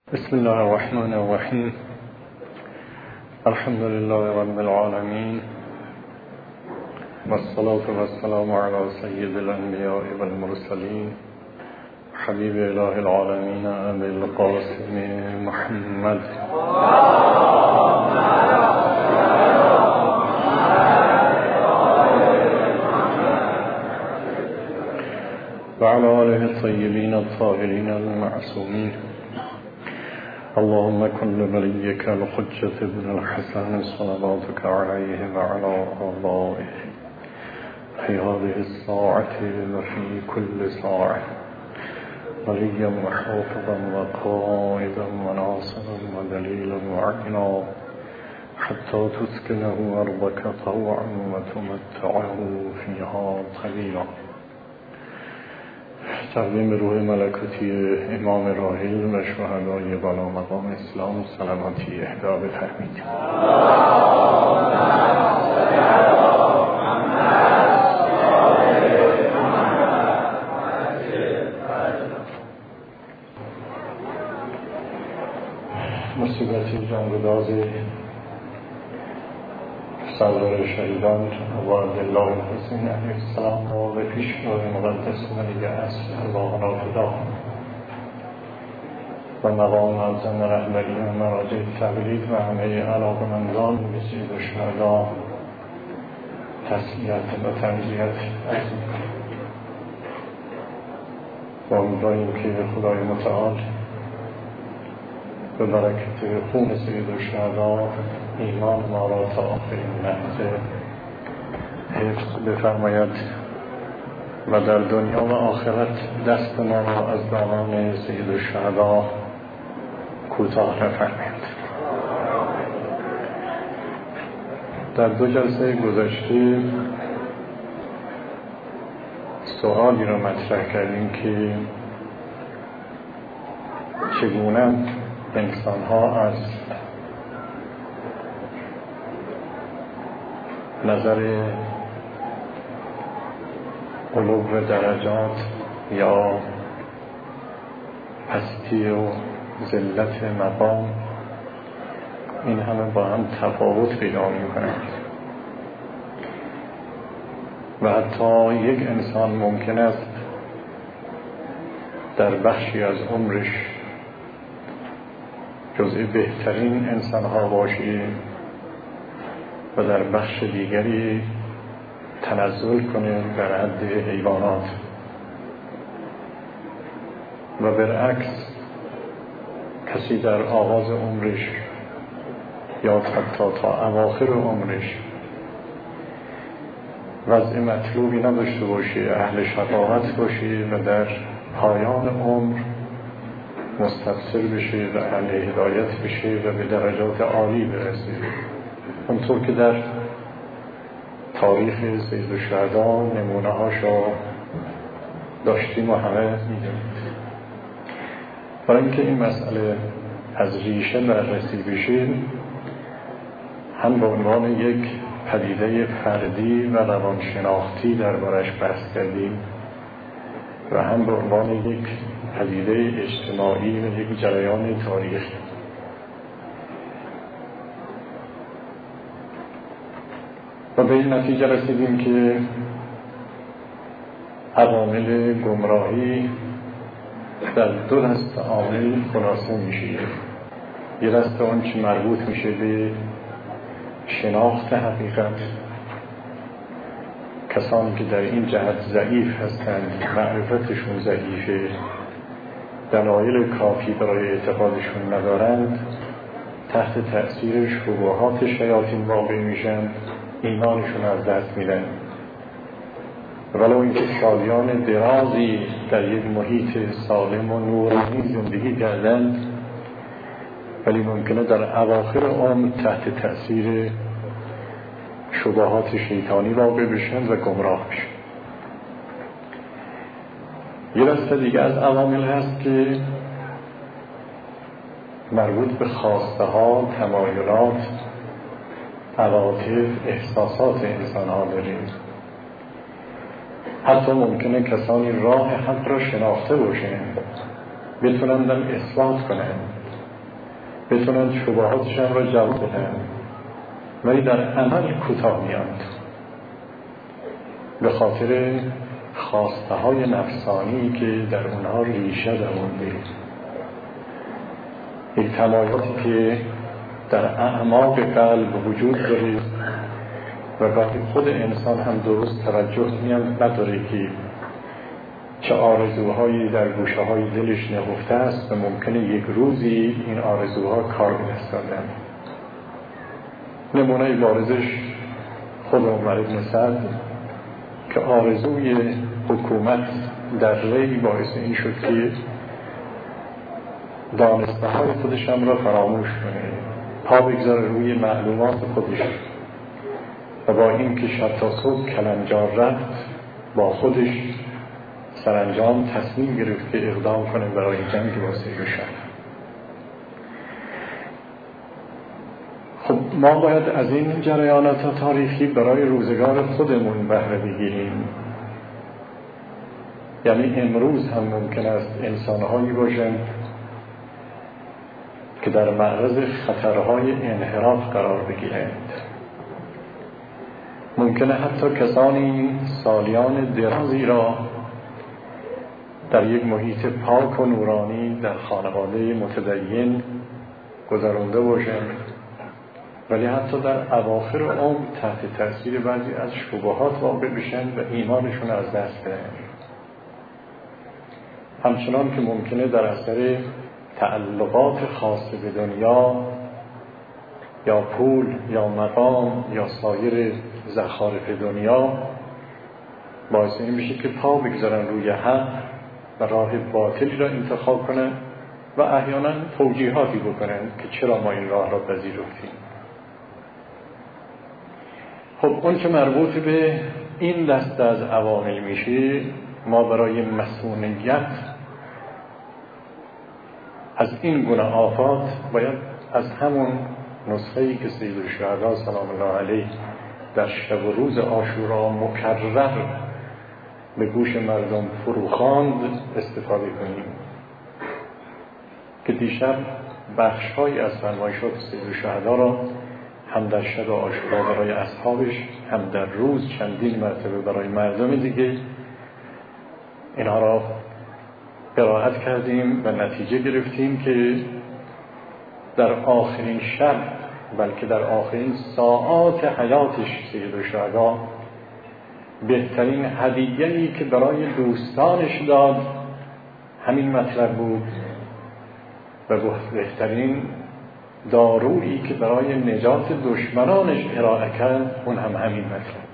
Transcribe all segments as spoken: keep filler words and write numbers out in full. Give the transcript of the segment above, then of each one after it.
بسم الله الرحمن الرحیم. الحمد لله رب العالمین والصلاة والسلام علی سید الانبیاء والمرسلین حبیب اله العالمین ابی القاسم محمد و علی آله الطیبین الطاهرین المعصومین. اللهم كن لوليك الحجة ابن الحسن صلواتك عليه وعلى آبائه في هذه الساعة وفي كل ساعة وليا وحافظا وقائدا وناصرا ودليلا وعينا حتى تسكنه أرضك طوعا وتمتعه فيها طويلا. تقدیم روح ملکوتی امام راحل و شهدای بالا مقام اسلام سلامتی اهدا بفرمایید. مصیبت جانگداز سردار شهیدان ابا عبدالله حسین علیه السلام را به پیشگاه مقدس ولی اصل الله را فدا و مقام معظم رهبری و مراجع تبریک و همه علاقمندان به سید الشهدا تسلیت و تمضیت عرض می‌کنیم و امیدواریم که خدای متعال به برکت خون سید الشهدا ایمان ما را تا آخرین لحظه حفظ بفرماید و در دنیا و آخرت دست ما را از دامن سید الشهدا کوتاه نفرماید. در دو جلسه گذشته سوالی را مطرح کردیم که چگونه انسان ها از نظر علو درجات یا پستی و ذلت مقام این همه با هم تفاوت پیدا می‌کنند و حتی یک انسان ممکن است در بخشی از عمرش جزء بهترین انسان‌ها باشی و در بخش دیگری تنزل کنه در حد حیوانات و برعکس کسی در آغاز عمرش یا حتی تا اواخر عمرش وضع مطلوبی نداشته باشه، اهل شقاوت باشه و در پایان عمر مستبصر بشه و اهل هدایت بشه و به درجات عالی برسه. اونطور که در تاریخ سید الشهدا نمونه هاشو داشتیم و همه میدونید. برای اینکه این مسئله از ریشه بررسی بشه هم به عنوان یک پدیده فردی و روانشناختی دربارش بحث کردیم و هم به عنوان یک پدیده اجتماعی و یک جریان تاریخی. و به این نتیجه رسیدیم که عوامل گمراهی در دو دسته عامل خلاصه میشه. یه دسته اون که مربوط میشه به شناخت حقیقت، کسانی که در این جهت ضعیف هستند، معرفتشون ضعیفه، دلایل کافی برای اعتقادشون ندارند، تحت تأثیر شبهات شیاطین واقع میشن، ایمانشون از دست میدن. ولو اینکه سالیان درازی در یک محیط سالم و نورانی زندگی کردن، ولی ممکنه در اواخر عمر تحت تأثیر شبهات شیطانی واقع بشن و گمراه بشن. یه دسته دیگه از عوامل هست که مربوط به خواسته ها، تمایلات، عواطف، احساسات انسان ها داریم. حتی ممکنه کسانی راه حق را شناخته باشن، بتونن اثبات کنن، بتونن شبهاتشان را جواب بدن، ولی در عمل کوتاه میاند به خاطر خواسته های نفسانی که در اونها ریشه درونده، این تمایلاتی که در اعماق قلب وجود داره و وقتی خود انسان هم درست توجه میان نداره که چه آرزوهایی در گوشه های دلش نهفته است و ممکنه یک روزی این آرزوها کار به دست دادن. نمونه بارزش خود عمر بن سعد که آرزوی حکومت در ری باعث این شد که دانسته های خودش هم را فراموش کنه، پا بگذاره روی معلومات خودش و با این که شب تا صبح کلنجار رفت با خودش سرانجام تصمیم گرفت که اقدام کنه برای جنگ با سیروشهر. خب ما باید از این جریانات تاریخی برای روزگار خودمون بهره بگیریم. یعنی امروز هم ممکن است انسان‌هایی باشند که در معرض خطرهای انحراف قرار بگیرند. ممکنه حتی کسانی سالیان درازی را در یک محیط پاک و نورانی در خانواده متدین گذرانده باشند، ولی حتی در اواخر عمر تحت تاثیر بعضی از شبهات واقع بشن و ایمانشون از دست بدن. همچنان که ممکنه در اثر تعلقات خاص به دنیا یا پول یا مقام یا سایر زخارف دنیا باعث این بشه که پا بگذارن روی حق و راه باطلی را انتخاب کنن و احیانا توجیهاتی بکنن که چرا ما این راه را پذیرفتیم. خب اون که مربوط به این دسته از عوامل میشه، ما برای مسئولیت از این گونه آفات باید از همون نسخه‌ای که سید الشهدا سلام الله علیه در شب و روز عاشورا مکرر به گوش مردم فروخواند استفاده کنیم که دیشب بخش‌هایی از فرمایشات سید الشهدا را هم در شب عاشورا برای اصحابش، هم در روز چندین مرتبه برای مردم دیگه اینها را قرائت کردیم و نتیجه گرفتیم که در آخرین شب، بلکه در آخرین ساعات حیاتش سید الشهدا بهترین هدیه‌ای که برای دوستانش داد همین مطلب بود و بهترین دارویی که برای نجات دشمنانش ارائه کرد اون هم همین مطلب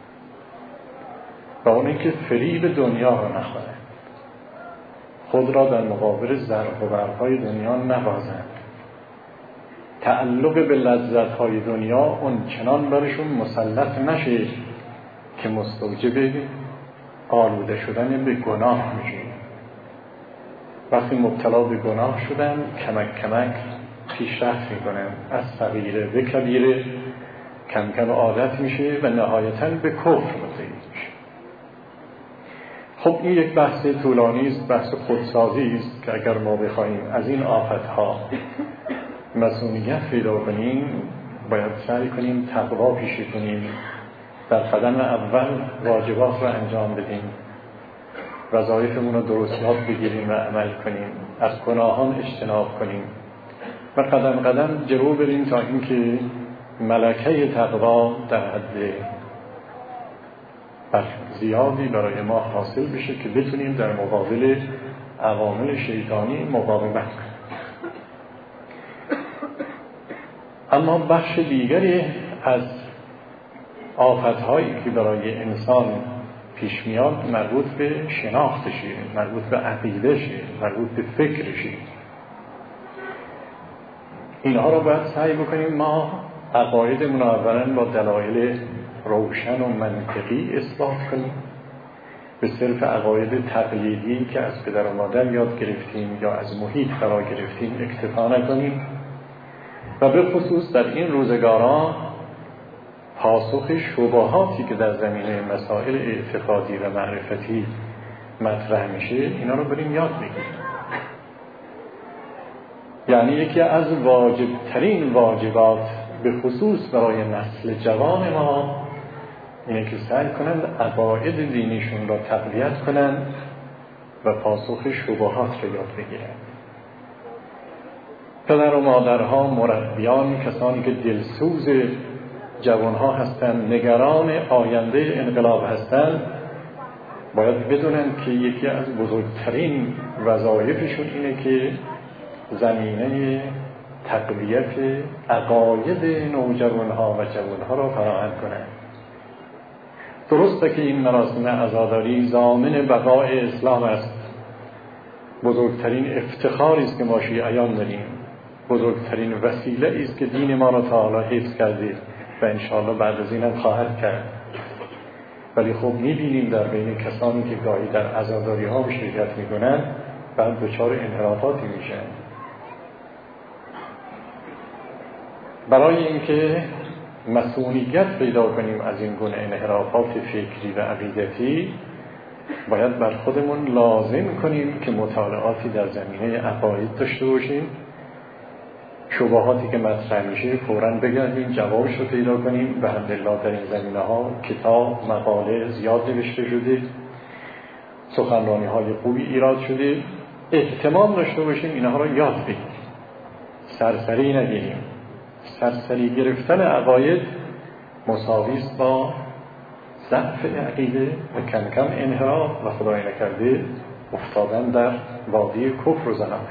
و اون اینکه فریب دنیا را نخورند، خود را در مقابل زرق و برق‌های دنیا نبازند، تعلق به لذت‌های دنیا اون چنان برشون مسلط نشه که مستوجب آلوده شدن به گناه میشه. وقتی مبتلا به گناه شدن کمک کمک پیشرفت میکنن، از صغیره به کبیره کم کم عادت میشه و نهایتاً به کفر متوجه میشه. خب این یک بحث طولانی است، بحث خودسازی است که اگر ما بخوایم از این آفتها مسئولیت پیدا کنیم باید سعی کنیم تقوا پیشه کنیم، در قدم اول واجبات را انجام بدیم، وظایفمون رو درست یاد بگیریم و عمل کنیم، از گناهان اجتناب کنیم و قدم قدم جلو بریم تا اینکه ملکه تقوا در حد زیادی برای ما حاصل بشه که بتونیم در مقابل عوامل شیطانی مقاومت کنیم. اما بخش دیگری از آفت‌هایی که برای انسان پیش میاد مربوط به شناختشه، مربوط به عقیدهشه، مربوط به فکرشه. اینها را باید سعی بکنیم ما عقایدمون اولاً با دلایل روشن و منطقی اثبات کنیم، به صرف عقاید تقلیدی که از پدر و مادر یاد گرفتیم یا از محیط قرار گرفتیم اکتفا نکنیم و به خصوص در این روزگاران پاسخ شبهاتی که در زمینه مسائل اعتقادی و معرفتی مطرح میشه اینا رو بریم یاد بگیریم. یعنی یکی از واجبترین واجبات به خصوص برای نسل جوان ما اینه که سعی کنند عقاید دینیشون را تقویت کنند و پاسخ شبهات را یاد بگیرند. پدر و مادرها، مربیان، کسانی که دلسوز جوانها هستند، نگران آینده انقلاب هستند، باید بدونن که یکی از بزرگترین وظایفشون اینه که زمینه تقویت عقاید نوجوانها و جوانها را فراهم کنند. درسته که این مراسم عزاداری ضامن بقای اسلام است، بزرگترین افتخاری است که ما شیعیان داریم، بزرگترین وسیله است که دین ما را تعالی حفظ کرده و انشاءالله بعد از این هم خواهد کرد. ولی خب می‌بینیم در بین کسانی که گاهی در عزاداری ها شرکت می‌کنند بعد دچار انحرافاتی میشن. برای اینکه مسئولیت پیدا کنیم از این گونه انحرافات فکری و عقیدتی، باید بر خودمون لازم کنیم که مطالعاتی در زمینه عقاید داشته باشیم، شبهاتی که مطرح میشه فوراً بگردیم جوابش رو پیدا کنیم. و الحمدلله در این زمینه ها کتاب، مقاله زیاد نوشته شده، سخنرانی های خوبی ایراد شده. اهتمام داشته باشیم اینها رو یاد بگیریم، سرسری نگیریم. سرسری گرفتن عقاید مساوی است با ضعف عقیده و کم کم انحراف و خدای نکرده افتادن در وادی کفر و ضلالت.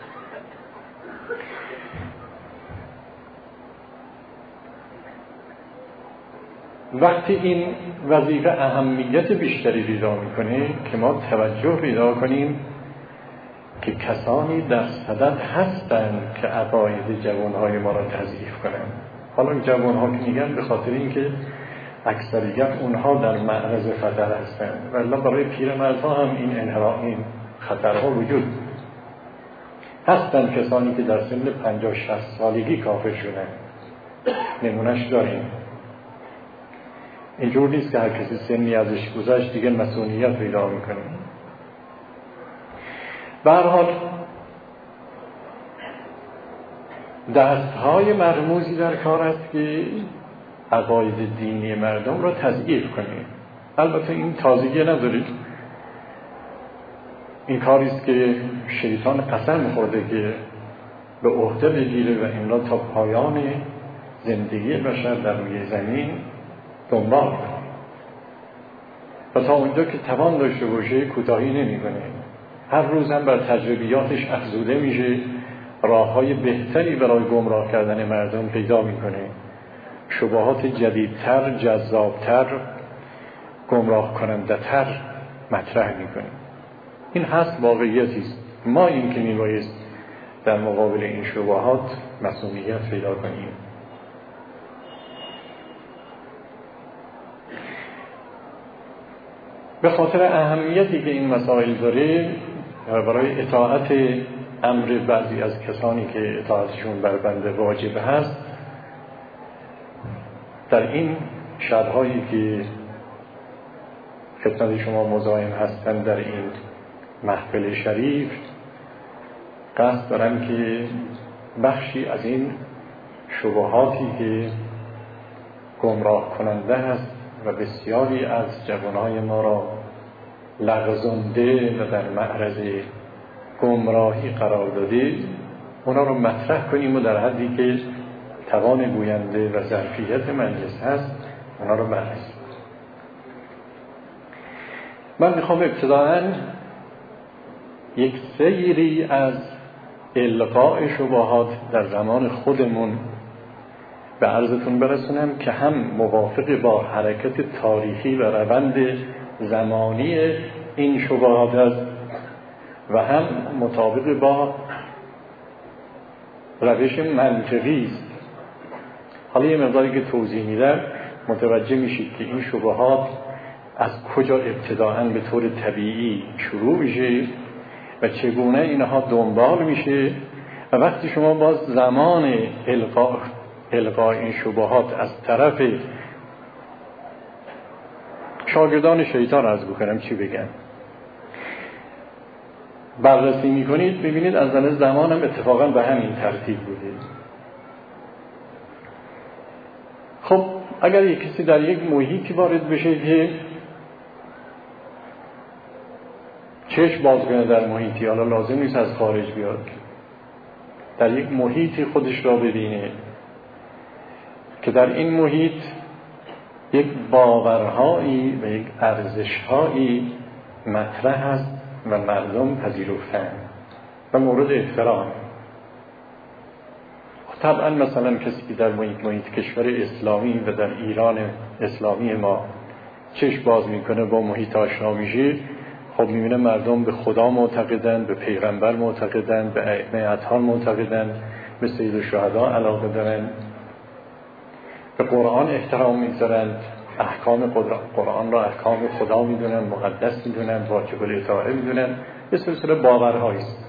وقتی این وظیفه اهمیت بیشتری پیدا میکنه که ما توجه پیدا کنیم که کسانی در صدد هستند که عقاید جوانهای ما را تضعیف کنند. حالا جوانها که میگن به خاطر اینکه اکثریت اونها در معرض خطر هستند، ولی برای پیرمردها هم این انحراف، این خطرها وجود هستند. کسانی که در سن پنجاه شصت سالگی کافر شدن، نمونهش داریم. اینجور نیست که هر کسی سنی ازش گذشت دیگه مسئولیت پیدا میکنه. به هر حال دستهای مرموزی در کار است که عقاید دینی مردم را تضعیف کنه. البته این تازگی نداره، این کاریست که شیطان قسم خورده که به عهده بگیره و این را تا پایان زندگی بشر در روی زمین دنبال کنه و تا اونجا که توان داشته باشه کوتاهی نمی‌کنه. هر روز هم بر تجربیاتش افزوده میشه، راه‌های بهتری برای گمراه کردن مردم پیدا میکنه، شبهات جدیدتر، جذابتر، گمراه کننده‌تر مطرح میکنه. این هست، واقعیتی است. ما این که میبایست در مقابل این شبهات مسئولیت پیدا کنیم. به خاطر اهمیتی که این مسائل داره برای اطاعت امر بعضی از کسانی که اطاعتشون بر بنده واجب هست، در این شب‌هایی که خدمت شما مزاحم هستن در این محفل شریف، قصد دارم که بخشی از این شبهاتی که گمراه کننده است و بسیاری از جوانهای ما را لغزنده و در معرض گمراهی قرار داده، اونا رو مطرح کنیم و در حدی که توان گوینده و ظرفیت مجلس هست اونا رو بررسی. من میخوام ابتداءً یک سیری از القاء شبهات در زمان خودمون به عرضتون برسونم که هم موافق با حرکت تاریخی و روند زمانی این شبهات است و هم مطابق با روش منطقی است. حالا یه مقداری که توضیح میدم متوجه میشید که این شبهات از کجا ابتداءً به طور طبیعی شروع میشه و چگونه اینها دنبال میشه و وقتی شما باز زمان القاء القاء این شبهات از طرف شاگردان شیطان عرض بکنم چی بگن. بررسی میکنید ببینید از نظر زمان هم اتفاقا به همین ترتیب بوده. خب اگر یک کسی در یک محیطی وارد بشه که چشم باز کنه در محیطی، حالا لازم نیست از خارج بیاد، در یک محیطی خودش را ببینه که در این محیط یک باورهایی و یک ارزشهایی مطرح است و مردم پذیرفتن و مورد احترام. طبعا مثلا کسی که در محیط محیط کشور اسلامی و در ایران اسلامی ما چشم باز میکنه با محیط آشنا میشه، خب میبینه مردم به خدا معتقدن، به پیغمبر معتقدن، به ائمه اطهار معتقدن، به سید الشهدا علاقه دارن، به قرآن احترام میذارن، احکام قرآن را احکام خدا میدونن، مقدس میدونن، واجب الاطاعه میدونن. یه سلسله باورهایی است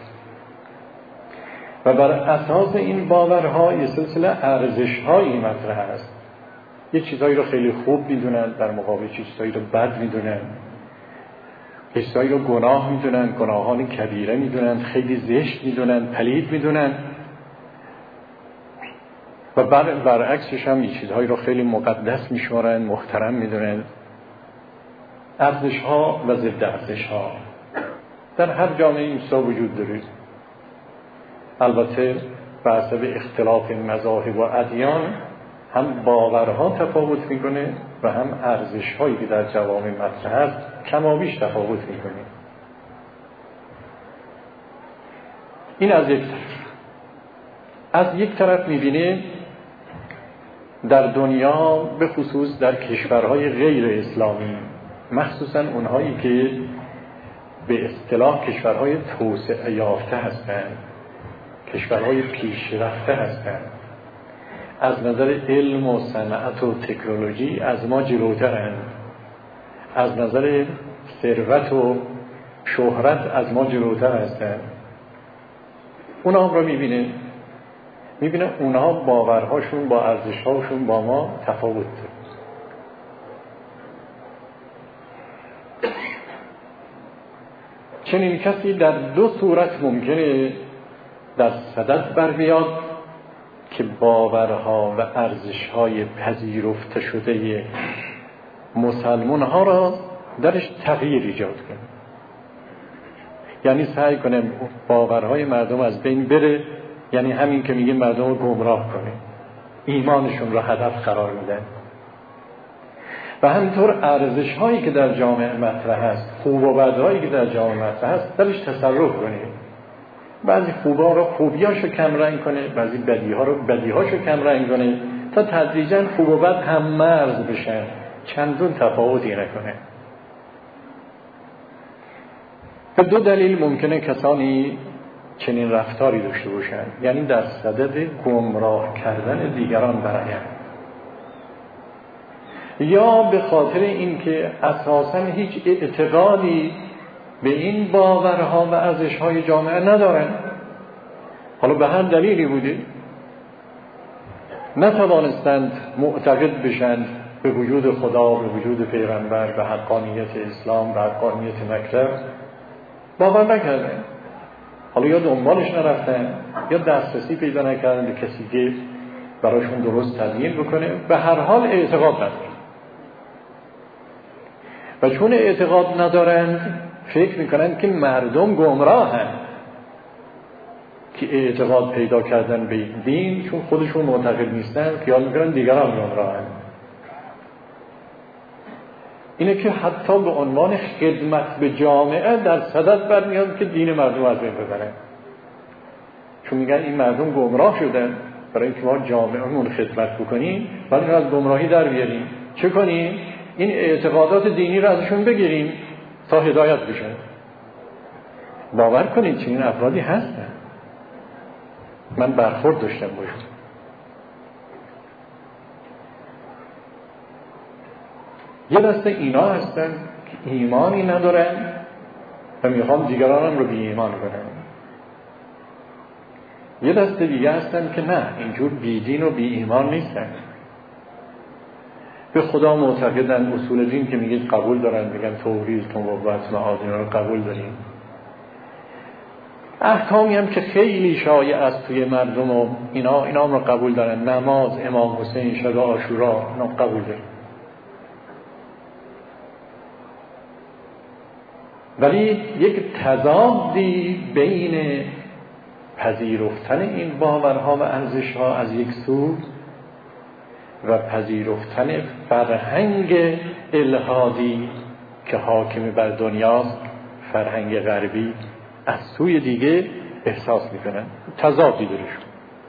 و بر اساس این باورها یه سلسله ارزش‌هایی مطرح است. یه چیزایی رو خیلی خوب میدونن، در مقابل چیزایی رو بد میدونن، چیزایی رو گناه میدونن، گناهان کبیره میدونن، خیلی زشت میدونن، پلید میدونن، و بر برعکسش هم یه چیزهایی رو خیلی مقدس میشمارن، محترم میدونن. ارزش‌ها و ضد ارزش‌ها در هر جامعه این چیزا وجود داره. البته به حسب اختلاف مذاهب و ادیان هم باورها تفاوت میکنه و هم ارزش‌هایی که در جوامع مطرح است کمابیش تفاوت میکنه. این از یک طرف. از یک طرف میبینه در دنیا به خصوص در کشورهای غیر اسلامی، مخصوصا اونهایی که به اصطلاح کشورهای توسعه یافته هستند، کشورهای پیشرفته هستند، از نظر علم و صنعت و تکنولوژی از ما جلوترند، از نظر ثروت و شهرت از ما جلوتر هستند. اونا هم رو میبینه میبینه اونها باورهاشون با ارزشهاشون با ما تفاوت داره. چنین کسی در دو صورت ممکنه در صدد بر بیاد که باورها و ارزش‌های پذیرفته شده مسلمان ها را درش تغییر ایجاد کنه. یعنی سعی کنه باورهای مردم از بین بره، یعنی همین که میگه مردم رو گمراه کنه، ایمانشون را هدف قرار میدن. و همینطور ارزش‌هایی که در جامعه مطرح هست، خوب و بدهایی که در جامعه مطرح هست درش تصرف کنه. بعضی خوبا رو خوبیاشو کم رنگ کنه، بعضی بدیها رو بدیهاشو کم رنگ کنه، تا تدریجاً خوب و بد هم مرز بشن، چندون تفاوتی نکنه. به دو دلیل ممکنه کسانی چنین رفتاری داشته باشن، یعنی در صدد گمراه کردن دیگران براین، یا به خاطر اینکه اساساً هیچ اعتقادی به این باورها و ارزش‌های جامعه ندارن. حالا به هر دلیلی بوده نتوانستند معتقد بشن به وجود خدا، به وجود پیغمبر، به حقانیت اسلام، به حقانیت مکتب، باور نکردن. حالا یا دنبالش نرفتن یا دسترسی پیدا نکردن به کسی که براشون درست تبیین بکنه. به هر حال اعتقاد ندارن و چون اعتقاد ندارند فکر میکنن که مردم گمراهن که اعتقاد پیدا کردن به این دین، چون خودشون معتقد نیستن خیال میکنن دیگران گمراهن. اینه که حتی به عنوان خدمت به جامعه در صدد برمیاد که دین مردم از بین ببرن، چون میگن این مردم گمراه شدن، برای اینکه ما جامعهمون خدمت بکنیم ولی از گمراهی در بیاریم. چه کنیم؟ این اعتقادات دینی رو ازشون بگیریم تا هدایت بشن. باور کنید چنین افرادی هستن، من برخورد داشتم باشم. یه دسته اینا هستن که ایمانی ندارن و میخوام دیگرانم رو بی ایمان کنن. یه دسته دیگه هستن که نه، اینجور بی دین و بی ایمان نیستن، به خدا معتقدن، اصول دین که میگید قبول دارن، میگن توحید، نبوت، معاد، اینا رو قبول داریم. احکامی هم که خیلی شایع است توی مردم و اینا اینا هم رو قبول دارن. نماز امام حسین، شب عاشورا، اینا قبول دارن. ولی یک تضادی بین پذیرفتن این باورها و ارزشها از یک سو و پذیرفتن فرهنگ الحادی که حاکم بر دنیاست، فرهنگ غربی، از سوی دیگه احساس میکنن. تضادی درشون،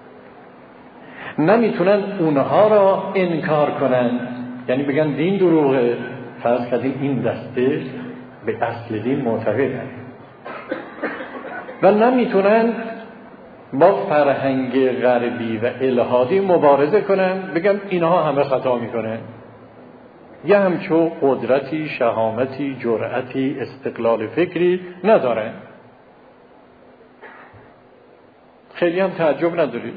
نمیتونن اونها را انکار کنن، یعنی بگن دین دروغه، فرض کردیم این دسته به اصل دین معتقدن، و نمیتونن با فرهنگ غربی و الحادی مبارزه کنن، بگن اینها همه خطا میکنن. یه همچو قدرتی، شهامتی، جرأتی، استقلال فکری ندارن. خیلی هم تعجب ندارید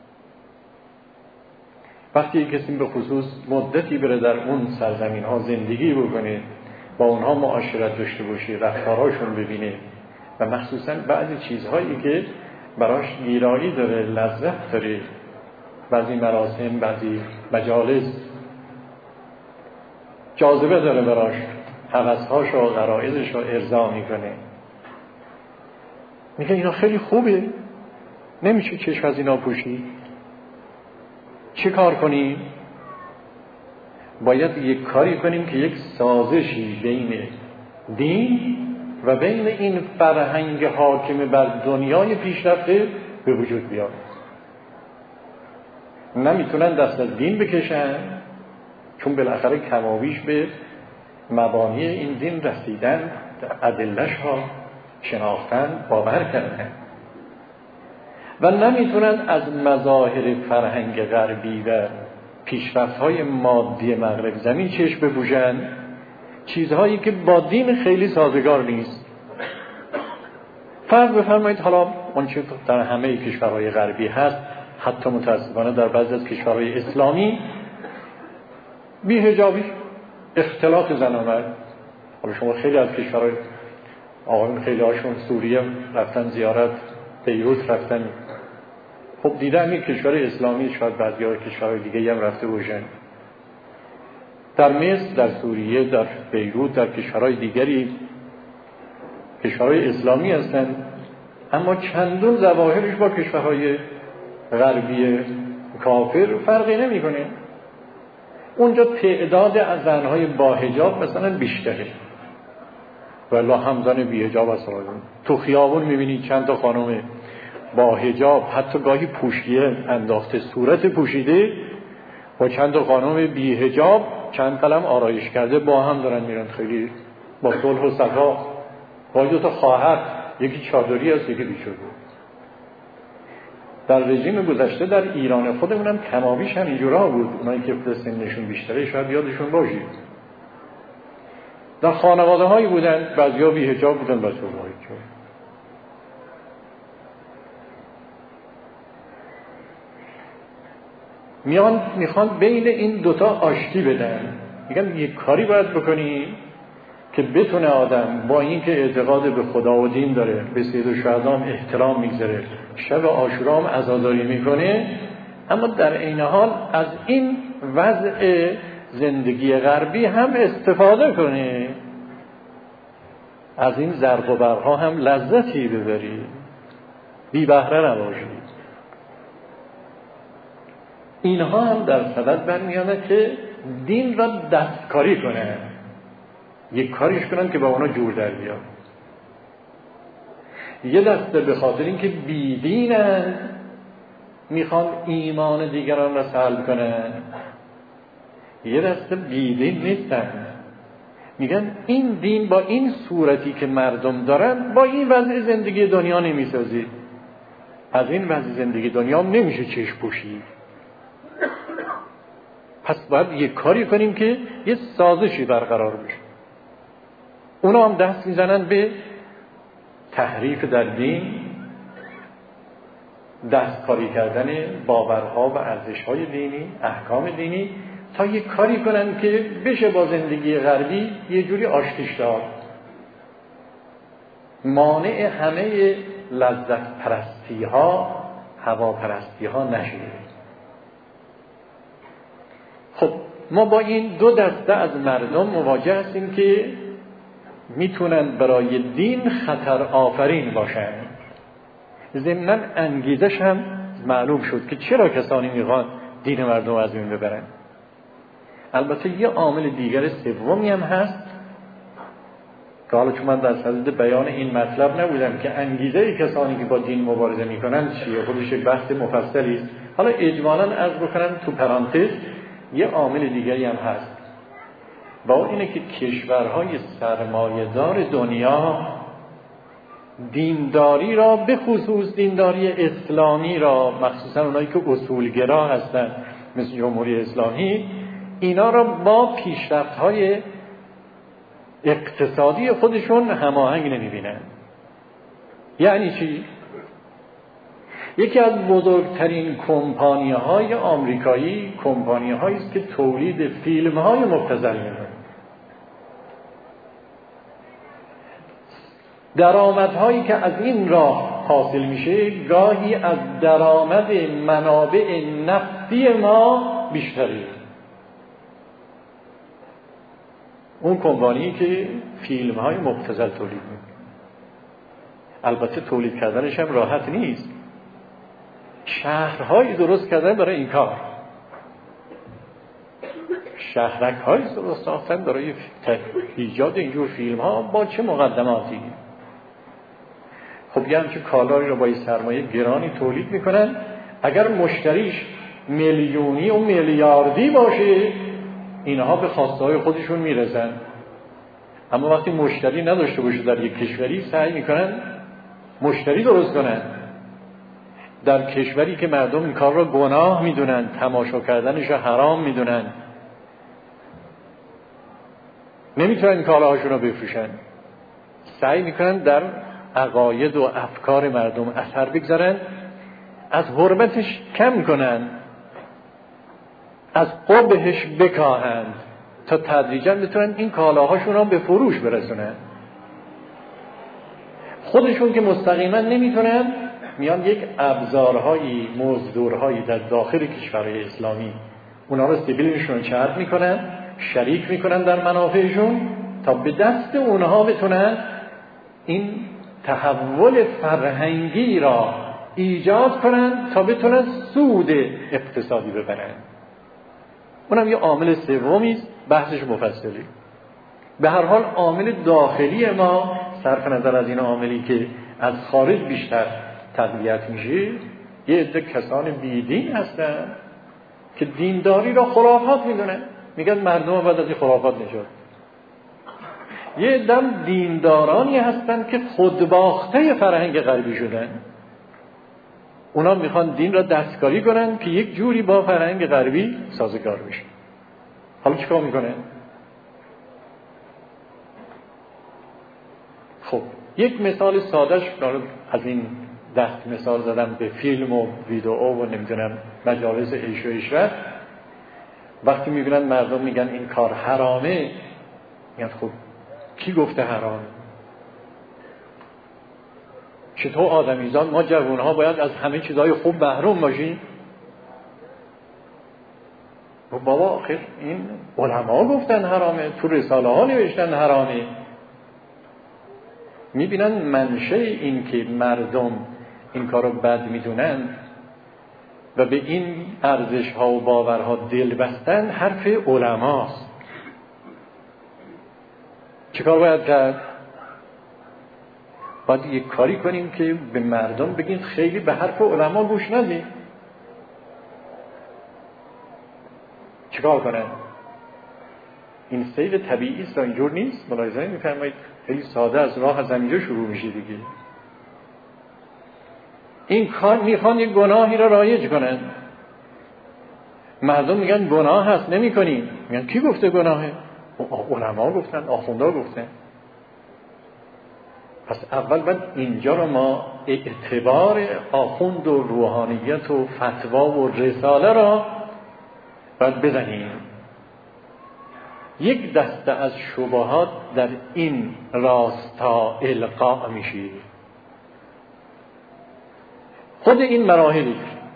وقتی کسی به خصوص مدتی بره در اون سرزمین ها زندگی بکنه، با اونها معاشرت داشته باشه، رفتارهاشون ببینه و مخصوصا بعضی چیزهایی که براش گیرایی داره، لذت داره، بعضی مراسم، بعضی مجالس جاذبه داره براش، هوسهاش و غرایزش رو ارضا میکنه، میگه اینا خیلی خوبه، نمیشه چشم از اینا پوشید. چه کار کنیم؟ باید یک کاری کنیم که یک سازشی بین دین و بین این فرهنگ حاکم بر دنیای پیشرفته به وجود بیاد. نمیتونن دست از دین بکشن، چون بالاخره کمابیش به مبانی این دین رسیدن، ادله‌اش ها شناختن، باور کردن، و نمیتونن از مظاهر فرهنگ غربی و پیشرفت‌های مادی مغرب زمین چشم بپوشن، چیزهایی که با دین خیلی سازگار نیست. فرض بفرمایید حالا اون چه در همه کشورهای غربی هست، حتی متاسفانه در بعضی از کشورهای اسلامی، بی‌حجابی، اختلاط زن و مرد. حالا شما خیلی از کشورهای آقایون خیلی هاشون سوریه رفتن زیارت، بیروت رفتن، خب دیدم این کشور اسلامی، شاید بعضی های کشورهای دیگه هم رفته باشن، در مصر، در سوریه، در بیروت، در کشورهای دیگری کشورهای اسلامی هستن، اما چندون ظواهرش با کشورهای غربی کافر فرقی نمی کنه. اونجا تعداد از زنهای با حجاب مثلا بیشتره، ولی هم زن بی حجاب هست. تو خیابون میبینید چند تا خانم با حجاب، حتی گاهی پوشیده انداخته، صورت پوشیده، با چند تا خانم بی حجاب چند قلم آرایش کرده با هم دارن میرن، خیلی با صلح و صفا. با دو تا خواهر، یکی چادری است یکی بیچادر. در رژیم گذشته در ایران خودمونم کمابیش هم اینجورا بود. اونایی که سنشون بیشتره شاید یادشون باشید، در خانواده هایی بودن، بعضی ها بی حجاب بودن، بعضی ها با حجاب. میان میخوان بین این دوتا آشتی بدن، میگن یک کاری باید بکنی که بتونه آدم با این که اعتقاد به خدا و دین داره، به سید الشهدا احترام میگذاره، شب عاشورا هم عزاداری میکنه، اما در عین حال از این وضع زندگی غربی هم استفاده کنه، از این زرق و برقها هم لذتی ببری، بی بهره نباشی. اینها هم در صدد برمیانه که دین را دستکاری کنه، یک کاریش کنن که با اونا جور در بیاد. یه دسته به خاطر اینکه بی دینن میخوان ایمان دیگران را سلب کنن، یه دسته بی دین نیستن، میگن این دین با این صورتی که مردم دارن با این وضع زندگی دنیا نمیسازی، از این وضع زندگی دنیا نمیشه چشم پوشید. پس باید یک کاری کنیم که یه سازشی برقرار بشه. اونا هم دست میزنن به تحریف در دین، دستکاری کردن باورها و ارزش‌های دینی، احکام دینی، تا یک کاری کنن که بشه با زندگی غربی یه جوری آشتیش داد، مانع همه لذت پرستی ها، هوا پرستی ها نشه. خب ما با این دو دسته از مردم مواجه هستیم که میتونن برای دین خطر آفرین باشن. ضمناً انگیزش هم معلوم شد که چرا کسانی میخوان دین مردم از بین ببرن. البته یه عامل دیگر سومی هم هست که حالا چون من در صدد بیان این مطلب نبودم که انگیزه کسانی که با دین مبارزه میکنن چیه، خودش بحث مفصلی است. حالا اجمالاً عرض بکنم تو پرانتز یه عامل دیگری هم هست، با اون اینه که کشورهای سرمایه‌دار دنیا دینداری را، به خصوص دینداری اسلامی را، مخصوصا اونایی که اصولگرا هستن مثل جمهوری اسلامی، اینا را با پیشرفت‌های اقتصادی خودشون هماهنگ نمی‌بینن. یعنی چی؟ یکی از بزرگترین کمپانی‌های آمریکایی کمپانی‌هایی است که تولید فیلم‌های مبتذل می‌کنه. درآمدهایی که از این راه حاصل میشه گاهی از درآمد منابع نفتی ما بیشتره. اون کمپانی که فیلم‌های مبتذل تولید می‌کنه، البته تولید کردنش هم راحت نیست. شهرهایی درست کردن برای این کار، شهرک‌هایی درست ساختن برای ایجاد اینجور فیلم‌ها. با چه مقدماتی؟ خب یه همچه کالایی رو با سرمایه گرانی تولید میکنن. اگر مشتریش میلیونی و میلیاردی باشه اینها به خواسته‌های خودشون میرسن، اما وقتی مشتری نداشته باشه در یک کشوری سعی میکنن مشتری درست کنن. در کشوری که مردم این کار را گناه میدونن، تماشا کردنش را حرام میدونن، نمیتونن این کالاهاشون رو بفروشن، سعی میکنن در عقاید و افکار مردم اثر بگذارن، از حرمتش کم کنن، از قبحش بکاهند تا تدریجاً بتونن این کالاهاشون رو به فروش برسونن. خودشون که مستقیما نمیتونن، میان یک ابزارهایی، مزدورهایی در داخل کشورهای اسلامی اونا رو سیبیلشون چرب میکنن، شریک میکنن در منافعشون تا به دست اونها بتونن این تحول فرهنگی را ایجاد کنن تا بتونن سود اقتصادی ببرن. اونم یه عامل سومی است، بحثش مفصلی. به هر حال عامل داخلی ما، صرف نظر از این عاملی که از خارج بیشتر تقویت میشه، یه عده کسان بیدین هستن که دینداری را خرافات میدونن، میگن مردم بعد از این خرافات نجات. یه عده دیندارانی هستن که خودباخته فرهنگ غربی شدن، اونا میخوان دین را دستکاری کنن که یک جوری با فرهنگ غربی سازگار بشه. حالا چیکار میکنه؟ خب یک مثال سادهش از این دست مثال زدم به فیلم و ویدئو و نمیدونم مجالس عیش و عشرت. وقتی میبینن مردم میگن این کار حرامه، میگن خب کی گفته حرام؟ چطور آدمیزاد ما جوانها باید از همه چیزهای خوب محروم باشیم؟ بابا آخر این علما گفتن حرامه، تو رساله ها نوشتن حرامه. میبینن منشه این که مردم این کارو بد میدونن و به این ارزش ها و باورها دل بستن حرف علماست. چه کار باید کرد؟ باید یک کاری کنیم که به مردم بگیم خیلی به حرف علما گوش ندید. چه کار کنن؟ این سیر طبیعی است، اینجور نیست. ملاحظه می‌فرمایید خیلی ساده از راه از اینجا شروع میشه دیگه. این کار میخوان یک گناهی را رایج کنن، مردم میگن گناه هست نمی‌کنیم. میگن کی گفته گناهه؟ علما گفتن، آخوندا گفتن. پس اول باید اینجا رو ما اعتبار آخوند و روحانیت و فتوا و رساله را باید بزنیم. یک دسته از شبهات در این راستا القا میشه. خود این مراحلی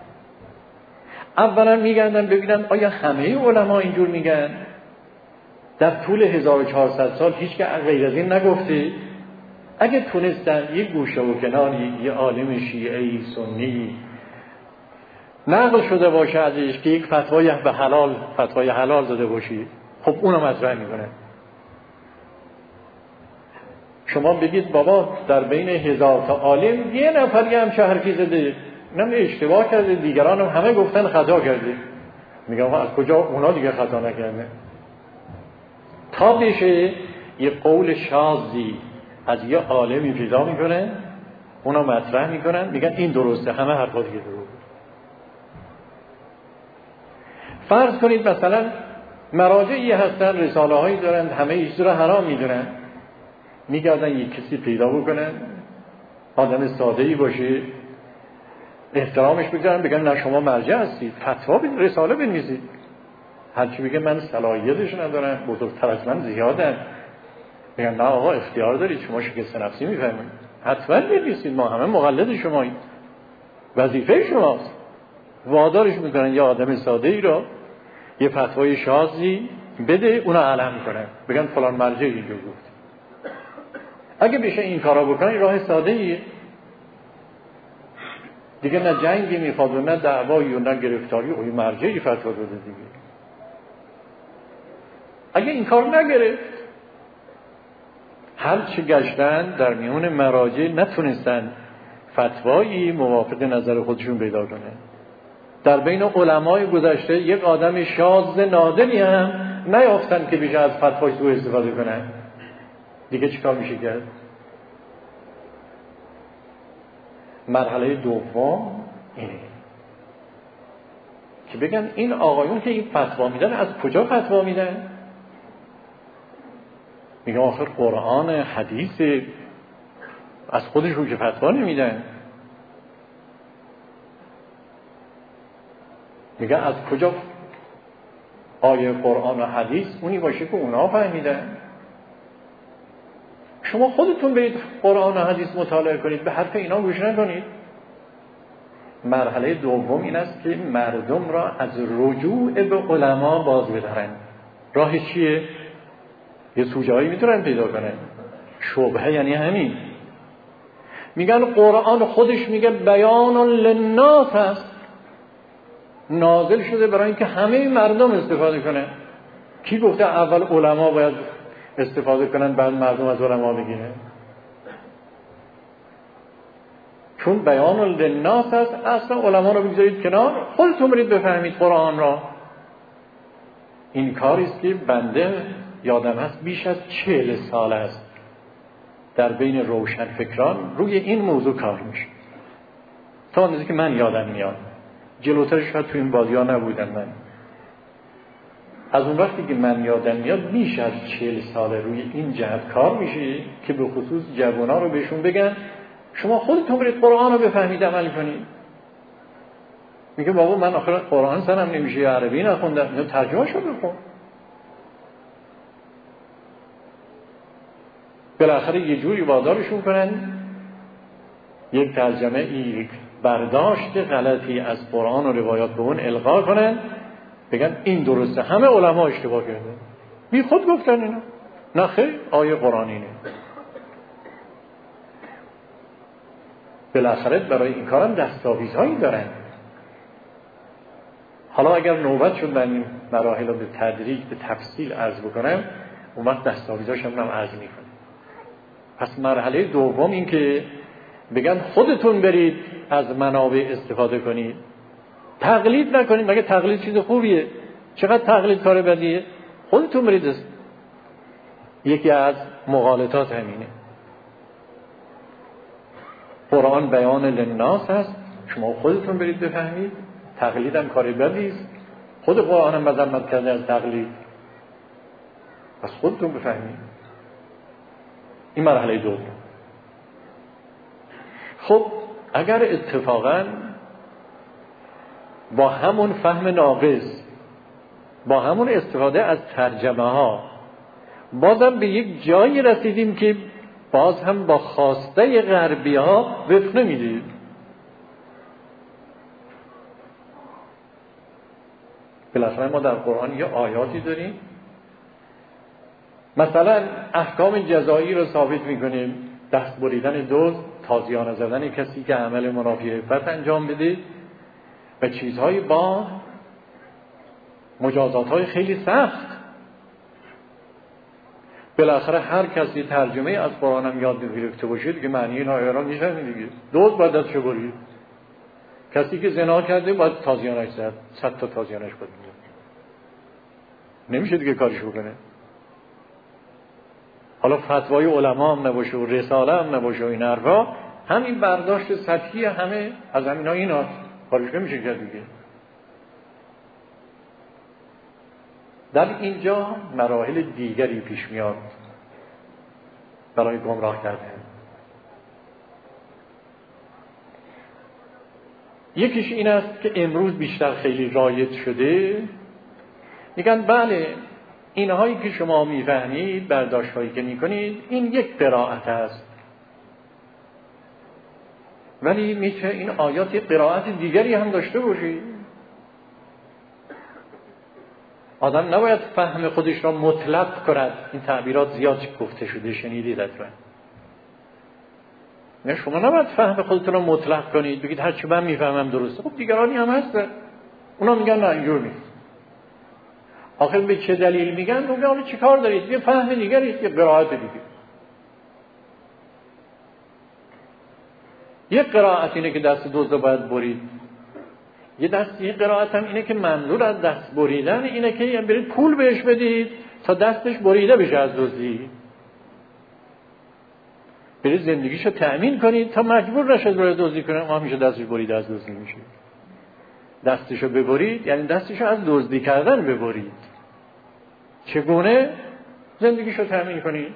اولا میگردن ببینن آیا همه علما اینجور میگن؟ در طول هزار و چهارصد سال هیچ که غیر از این نگفته. اگه تونستن یک گوشه و کناری یه عالم شیعه‌ای سنی نقل شده باشه ازش که یک فتوای به حلال فتوای حلال داده باشی، خب اونو مطرح میکنه. شما بگید بابا در بین هزار تا عالم یه نفری هم چه حرفی زده، نم اشتباه کرده، دیگران هم همه گفتن خطا کرده. میگم از کجا اونا دیگه خطا نکرده؟ تا بشه یه قول شاذی از یه عالمی پیدا میکنه، اونا مطرح میکنن، میگن این درسته، همه حرفا دیگه درسته. فرض کنید مثلا مراجعی هستن، رساله هایی دارن، همه ایش رو حرام میدونن، میگردن یک کسی پیدا بکنن آدم ساده‌ای باشه، احترامش بگذارن، بگن نه شما مرجع هستید، فتوا بدید، رساله بنویسید. هرچی بگه من صلاحیتش ندارم، بزرگتر از من زیادن، میگن نه آقا اختیار دارید، شما شکست نفسی میفهمید، حتما بنویسید، ما همه مقلد شماییم، وظیفه شماست. وادارش میکنن یه آدم ساده‌ای رو یه فتوای شاذی بده، اونا علم کنن، بگن فلان مرجع اینجور گفت. اگه بشه این کارا بکنن راه ساده‌ایه دیگه، نه جنگی میخواد و نه دعوایی و نه گرفتاری، اوی مرجعی فتوا داده دیگه. اگه این کار نگرفت، هر چه گشتن در میون مراجع نتونستن فتوایی موافق نظر خودشون پیدا کنه. در بین علمای گذشته یک آدم شاذ نادری هم نیافتن که بشه از فتوای سوء استفاده کنن. دیگه چیکار میشه کرد؟ مرحله دوم اینه که بگن این آقایون که این فتوا میدن از کجا فتوا میدن؟ میگن آخر قرآن حدیث، از خودشون که فتوا نمیدن. میگن از کجا آیه قرآن و حدیث اونی باشه که اونا فهمیدن؟ شما خودتون برید قرآن و حدیث مطالعه کنید، به حرف اینا گوش نکنید. مرحله دوم این است که مردم را از رجوع به علما باز بدارن. راه چیه؟ یه سوژه‌ای میتونن پیدا کنن. شبهه یعنی همین. میگن قرآن خودش میگه بیان للناس است، نازل شده برای اینکه همه مردم استفاده کنن. کی گفته اول علما باید استفاده کنن بعد مردم از علما بگیرن؟ چون بیان للناس است، اصلا علما رو بگذارید کنار، خودتون برید بفهمید قرآن را. این کاری است که بنده یادم هست بیش از چهل سال است در بین روشن فکران روی این موضوع کار میشه، تا اندازه که من یادم میاد. جلوتر شاید تو این بازی‌ها نبودم من. از اون وقتی که من یادم میاد بیش از چهل سال روی این جهت کار میشه که به خصوص جوونا رو بهشون بگن شما خودتون برید قرآن رو بفهمید، عمل کنید. میگه بابا من آخر قرآن سنم نمیشه، عربی نخوندم، اینو ترجمه شو بخون. بالاخره یه جوری وادارشون کنن یک ترجمه ای برداشت غلطی از قرآن و روایات به اون القا کنن، بگن این درسته، همه علما اشتباه کردن، بی خود گفتن اینا. نه خیر، آیه قرآنینه. بالاخره برای این کارم دستاویزهایی دارن. حالا اگر نوبت شد من این مراحل رو به تدریج به تفصیل عرض بکنم، اون وقت دستاویزهاش هم عرض میکنم. پس مرحله دوم این که بگن خودتون برید از منابع استفاده کنید، تقلید نکنید. مگه تقلید چیز خوبیه؟ چقدر تقلید کار بدیه؟ خودتون برید است. یکی از مغالطات همینه. قرآن بیان للناس هست، شما خودتون برید بفهمید. تقلید هم کار بدیست، خود قرآن هم مذمت کرده از تقلید، پس خودتون بفهمید. این مرحله دوم. خب اگر اتفاقاً با همون فهم ناقص، با همون استفاده از ترجمه ها بازم به یک جایی رسیدیم که باز هم با خواسته غربی ها وفق نمیدید، بالاخره ما در قرآن یه آیاتی داریم مثلا احکام جزایی رو ثابت میکنیم، دست بریدن دزد، تازیانه زدن کسی که عمل منافی عفت انجام بده و چیزهای با مجازات‌های خیلی سخت. بالاخره هر کسی ترجمه از قرآن هم یاد گرفته باشه دیگه معنی این آیه را می‌فهمه دیگه. دزد باید دستشو برید، کسی که زنا کرده باید تازیانش زد، صد تا تازیانش باید می‌زد. نمیشه دیگه کارش بکنه. حالا فتوای علما هم نباشه و رساله هم نباشه و این حرفا، همین برداشت سطحی همه از همینا اینا کارش نمیشه کرد دیگه. در اینجا مراحل دیگری پیش میاد برای گمراه کردن. یکیش این است که امروز بیشتر خیلی رایج شده، میگن بله اینهایی که شما میفهمید، برداشت‌هایی که میکنید، این یک قرائت است، ولی میتونه این آیات یک قرائت دیگری هم داشته باشید. آدم نباید فهم خودش را مطلق کند. این تعبیرات زیاد گفته شده، شنیدید حتما. نه شما نباید فهم خودتون را مطلق کنید، بگید هر چی من میفهمم درسته. خب دیگرانی هم هستن، اونا میگن نه اینجور نیست. آخر به چه دلیل میگن؟ میگن حالا چیکار دارید؟ یه فهم دیگری، یه قرائت دیگه. یه قرائت اینه که دست دزد باید برید. یه دست یه قرائت هم اینه که منظور از دست بریدن اینه که برید پول بهش بدید تا دستش بریده بشه از دزدی. برید زندگیشو تأمین کنید تا مجبور نشه برای دزدی کنه، ما همیشه دستش بریده از دزدی میشه. دستشو ببرید یعنی دستشو از دزدی کردن ببرید. چگونه زندگیشو تأمین کنید؟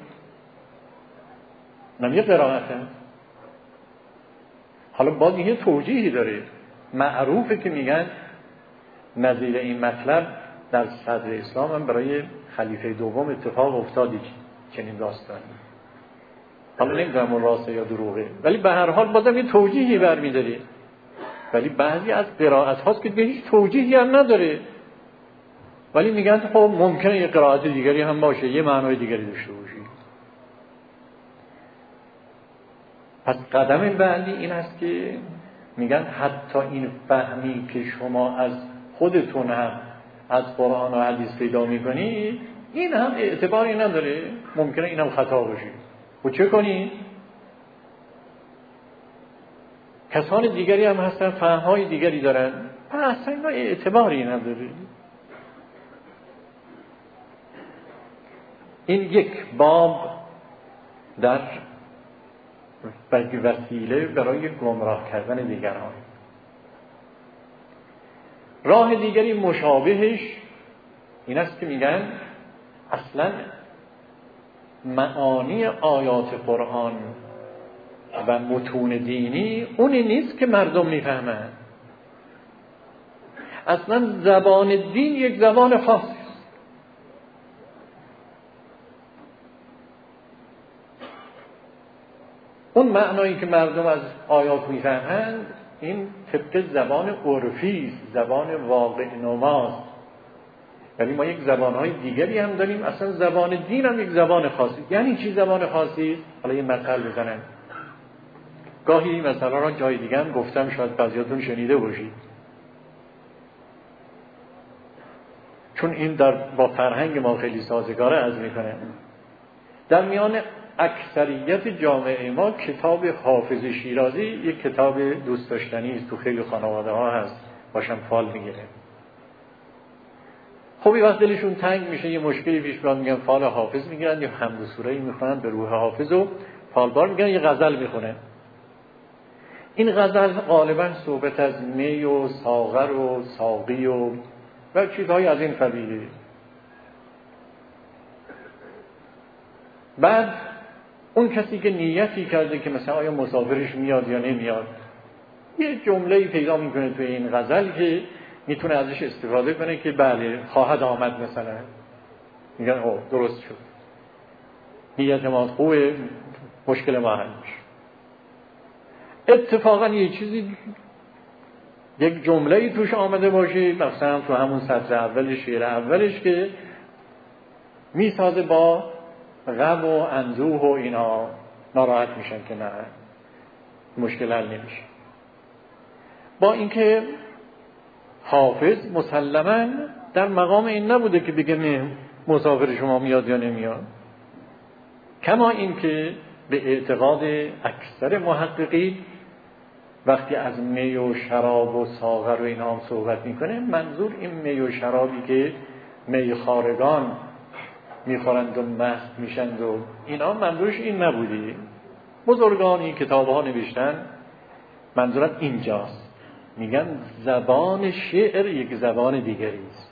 نمیه قرائته. حالا باز یه توجیهی داره، معروفه که میگن نظیر این مطلب در صدر اسلام هم برای خلیفه دوم اتفاق افتادی چنین داستانی. حالا نمیدونم اون راسته یا دروغه، ولی به هر حال بازم یه توجیهی برمیداره. ولی بعضی از قرائت هاست که هیچ توجیهی هم نداره، ولی میگن خب ممکنه یه قرائت دیگری هم باشه، یه معنای دیگری داشته باشه. پس قدم بعدی این است که میگن حتی این فهمی که شما از خودتون هم از قرآن و حدیث پیدا میکنید، این هم اعتباری نداره، ممکنه این هم خطا باشه. و چه کنید؟ کسان دیگری هم هستن فهمهای دیگری دارن، اصلا اینا اعتباری نداره. این یک باب در وسیله برای گمراه کردن دیگران. راه دیگری مشابهش این است که میگن اصلا معانی آیات قرآن و متون دینی اونی نیست که مردم میفهمن. اصلا زبان دین یک زبان خاصی است. اون معنایی که مردم از آیات میفهمند این طبق زبان عرفی است، زبان واقع نماست. ولی ما یک زبانهای دیگری هم داریم، اصلا زبان دین هم یک زبان خاصی. یعنی چی زبان خاصی؟ حالا یه مثال بزنم. گاهی مثلا را جای دیگه هم گفتم، شاید بعضیاتون شنیده باشید، چون این در با فرهنگ ما خیلی سازگاره از میکنه. در میان اکثریت جامعه ما کتاب حافظ شیرازی یک کتاب دوست داشتنی است، تو خیلی خانواده ها هست، باشم فال میگیره. خب وقت دلشون تنگ میشه، یه مشکلی پیش بیاد، میگن فال حافظ میگیرن یا حمد سوره‌ای میخونن به روح حافظ و فالبار میگن یه غزل میخونه. این غزل غالبا صحبت از می و ساغر و ساقی و و چیزهای از این قبیله. بعد اون کسی که نیتی کرده که مثلا آیا مسافرش میاد یا نمیاد، یه جمله‌ای پیدا میکنه توی این غزل که میتونه ازش استفاده کنه که بله خواهد آمد، مثلا میگن اوه درست شد، نیت ما خوبه، مشکل ما حل میشه. اتفاقا یه چیزی یک جمله‌ای توش آمده باشه، مثلا تو همون سطر اول شعر اولش که میسازه با غم و اندوه و اینا، ناراحت میشن که نه مشکل حل نمیشه. با اینکه حافظ مسلماً در مقام این نبوده که بگه مسافر شما میاد یا نمیاد، کما اینکه به اعتقاد اکثر محققی وقتی از می و شراب و ساغر و اینا هم صحبت میکنه، منظور این می و شرابی که میخوارگان میخورند و مست میشند و اینا، منظورش این نبودی. بزرگانی کتابها نوشتن منظورم اینجاست، میگن زبان شعر یک زبان دیگری است.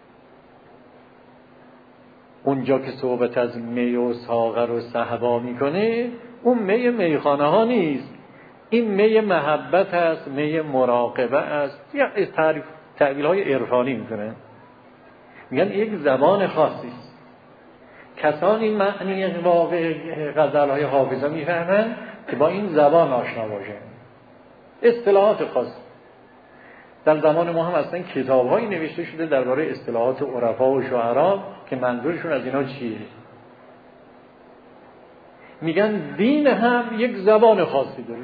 اونجا که صحبت از می و ساغر و صهبا میکنه، اون می میخانه ها نیست، این می محبت است، می مراقبه است، یا تعریف تعبیل های عرفانی میکنه، میگن یک زبان خاصی است. کسانی معنی واقع غزل های حافظ میفهمن که با این زبان آشنا باشن، اصطلاحات خاص. در زمان ما هم اصلا کتاب‌هایی نوشته شده درباره اصطلاحات عرفا و شعرا که منظورشون از اینا چیه. میگن دین هم یک زبان خاصی داره.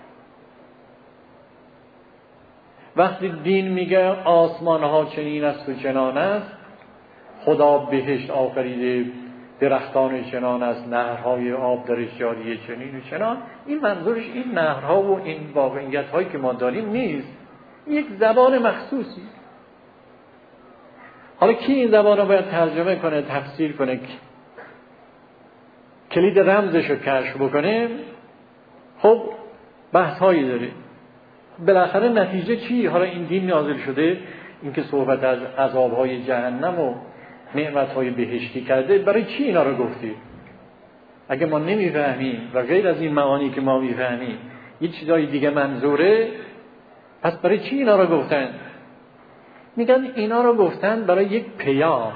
وقتی دین میگه آسمان ها چنین است و چنان است، خدا بهشت آفریده، درختان چنان است، نهرهای آب درش جاری چنین و چنان، این منظورش این نهرها و این واقعیت هایی که ما داریم نیست، یک زبان مخصوصی. حالا کی این زبان رو باید ترجمه کنه، تفسیر کنه، کلید رمزش رو کشف بکنه؟ خب بحث هایی داره. بالاخره نتیجه چی؟ حالا این دین نازل شده، اینکه صحبت از عذابهای جهنم و نعمتهای بهشتی کرده، برای چی اینا رو گفتی؟ اگه ما نمیفهمیم و غیر از این معانی که ما میفهمیم یه چیزای دیگه منظوره، پس برای چی اینا رو گفتن؟ میگن اینا رو گفتن برای یک پیام.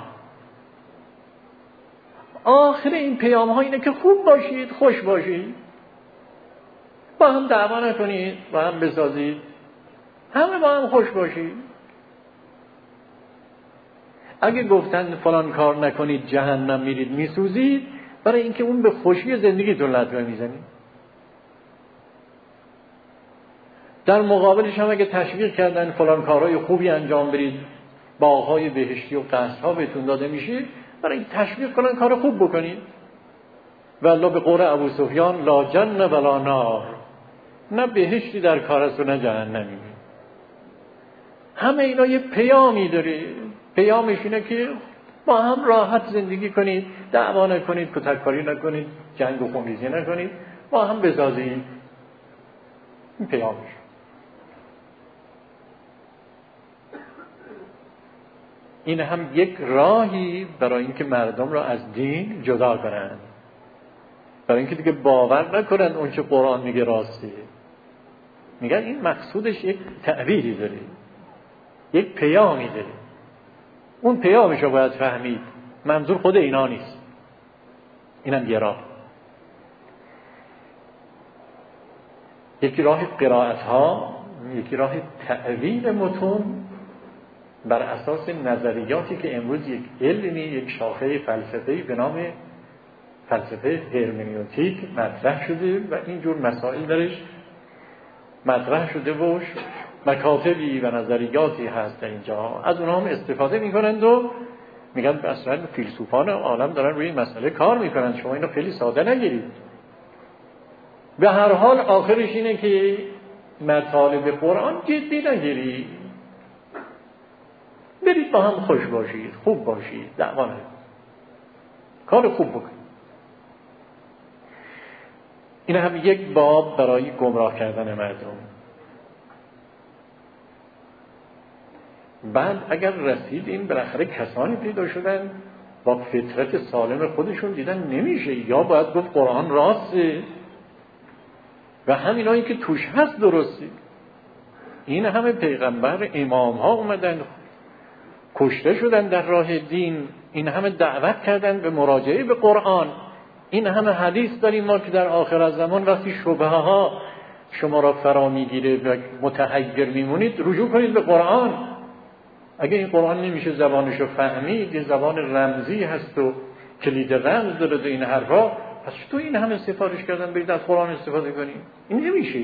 آخر این پیام ها اینه که خوب باشید، خوش باشید، با هم دعوا نکنید، با هم بسازید، همه با هم خوش باشید. اگه گفتن فلان کار نکنید جهنم میرید میسوزید، برای اینکه اون به خوشی زندگیتون لطمه میزنید. در مقابلش هم اگه تشویق کردن فلان کارهای خوبی انجام برید، باغ‌های بهشتی و قصرها بهتون داده میشه، برای این تشویق کنن کار خوب بکنید. والله به قول ابو سفیان لا جنة ولا نار، نه بهشتی در کار است و نه جهنمی. همه اینا یه پیامی داره. پیامش اینه که با هم راحت زندگی کنید، دعوا نکنید، کتککاری نکنید، جنگ و خونریزی نکنید، با هم بسازید. این پیامش. این هم یک راهی برای اینکه مردم را از دین جدا کنند، برای اینکه دیگه باور نکنند اون چه قرآن میگه راسته. میگن این مقصودش یک تعبیری داره، یک پیامی داره. اون پیامش رو باید فهمید، منظور خود اینا نیست. اینم یه راه. یکی راه قرائت ها، یکی راه تعبیر متون بر اساس نظریاتی که امروز یک علمی، یک شاخه فلسفه‌ای به نام فلسفه هرمنیوتیک مطرح شده و اینجور مسائل درش مطرح شده و مکاتبی و نظریاتی هست در اینجا، از اونها هم استفاده میکنند و میگن اصلا فیلسوفان عالم دارن روی این مسئله کار میکنند، شما اینو خیلی ساده نگیرید. به هر حال آخرش اینه که مطالب قرآن جدی نگیرید، برید با هم خوش باشید، خوب باشید، دعوا نکنید، کار خوب بکنید. این هم یک باب برای گمراه کردن مردم. بعد اگر رسیدیم بالاخره کسانی پیدا شدن با فطرت سالم خودشون دیدن نمیشه، یا باید گفت قرآن راسته و همینایی که توش هست درسته. این همه پیغمبر امام ها اومدن کشته شدن در راه دین، این همه دعوت کردن به مراجعه به قرآن، این همه حدیث داریم ما که در آخر الزمان وقتی شبهه ها شما را فرا میگیره و متحیر میمونید، رجوع کنید به قرآن. اگه این قرآن نمیشه زبانشو فهمید، یه زبان رمزی هست و کلید رمز داره و این حرفا، پس تو این همه سفارش کردن برید از قرآن استفاده کنید؟ این نمیشه.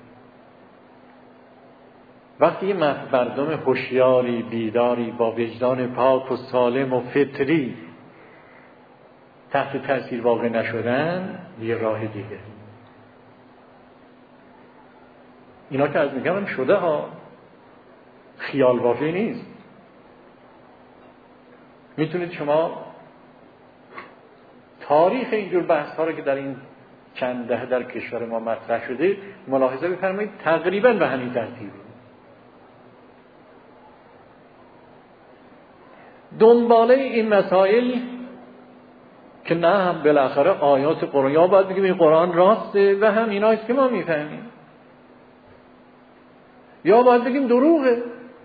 وقتی یه مردم هوشیاری بیداری با وجدان پاک و سالم و فطری تحت تاثیر واقع نشدن، یه راه دیگه. اینا که از میگم شده ها، خیال بافی نیست. میتونید شما تاریخ اینجور بحث ها رو که در این چند دهه در کشور ما مطرح شده ملاحظه بفرمایید، تقریبا به همین ترتیبه. دنباله این مسائل که نه هم بالاخره آیات قرآن، یا باید بگیم این قرآن راسته و هم اینایست که ما میفهمیم، یا باید بگیم دروغه.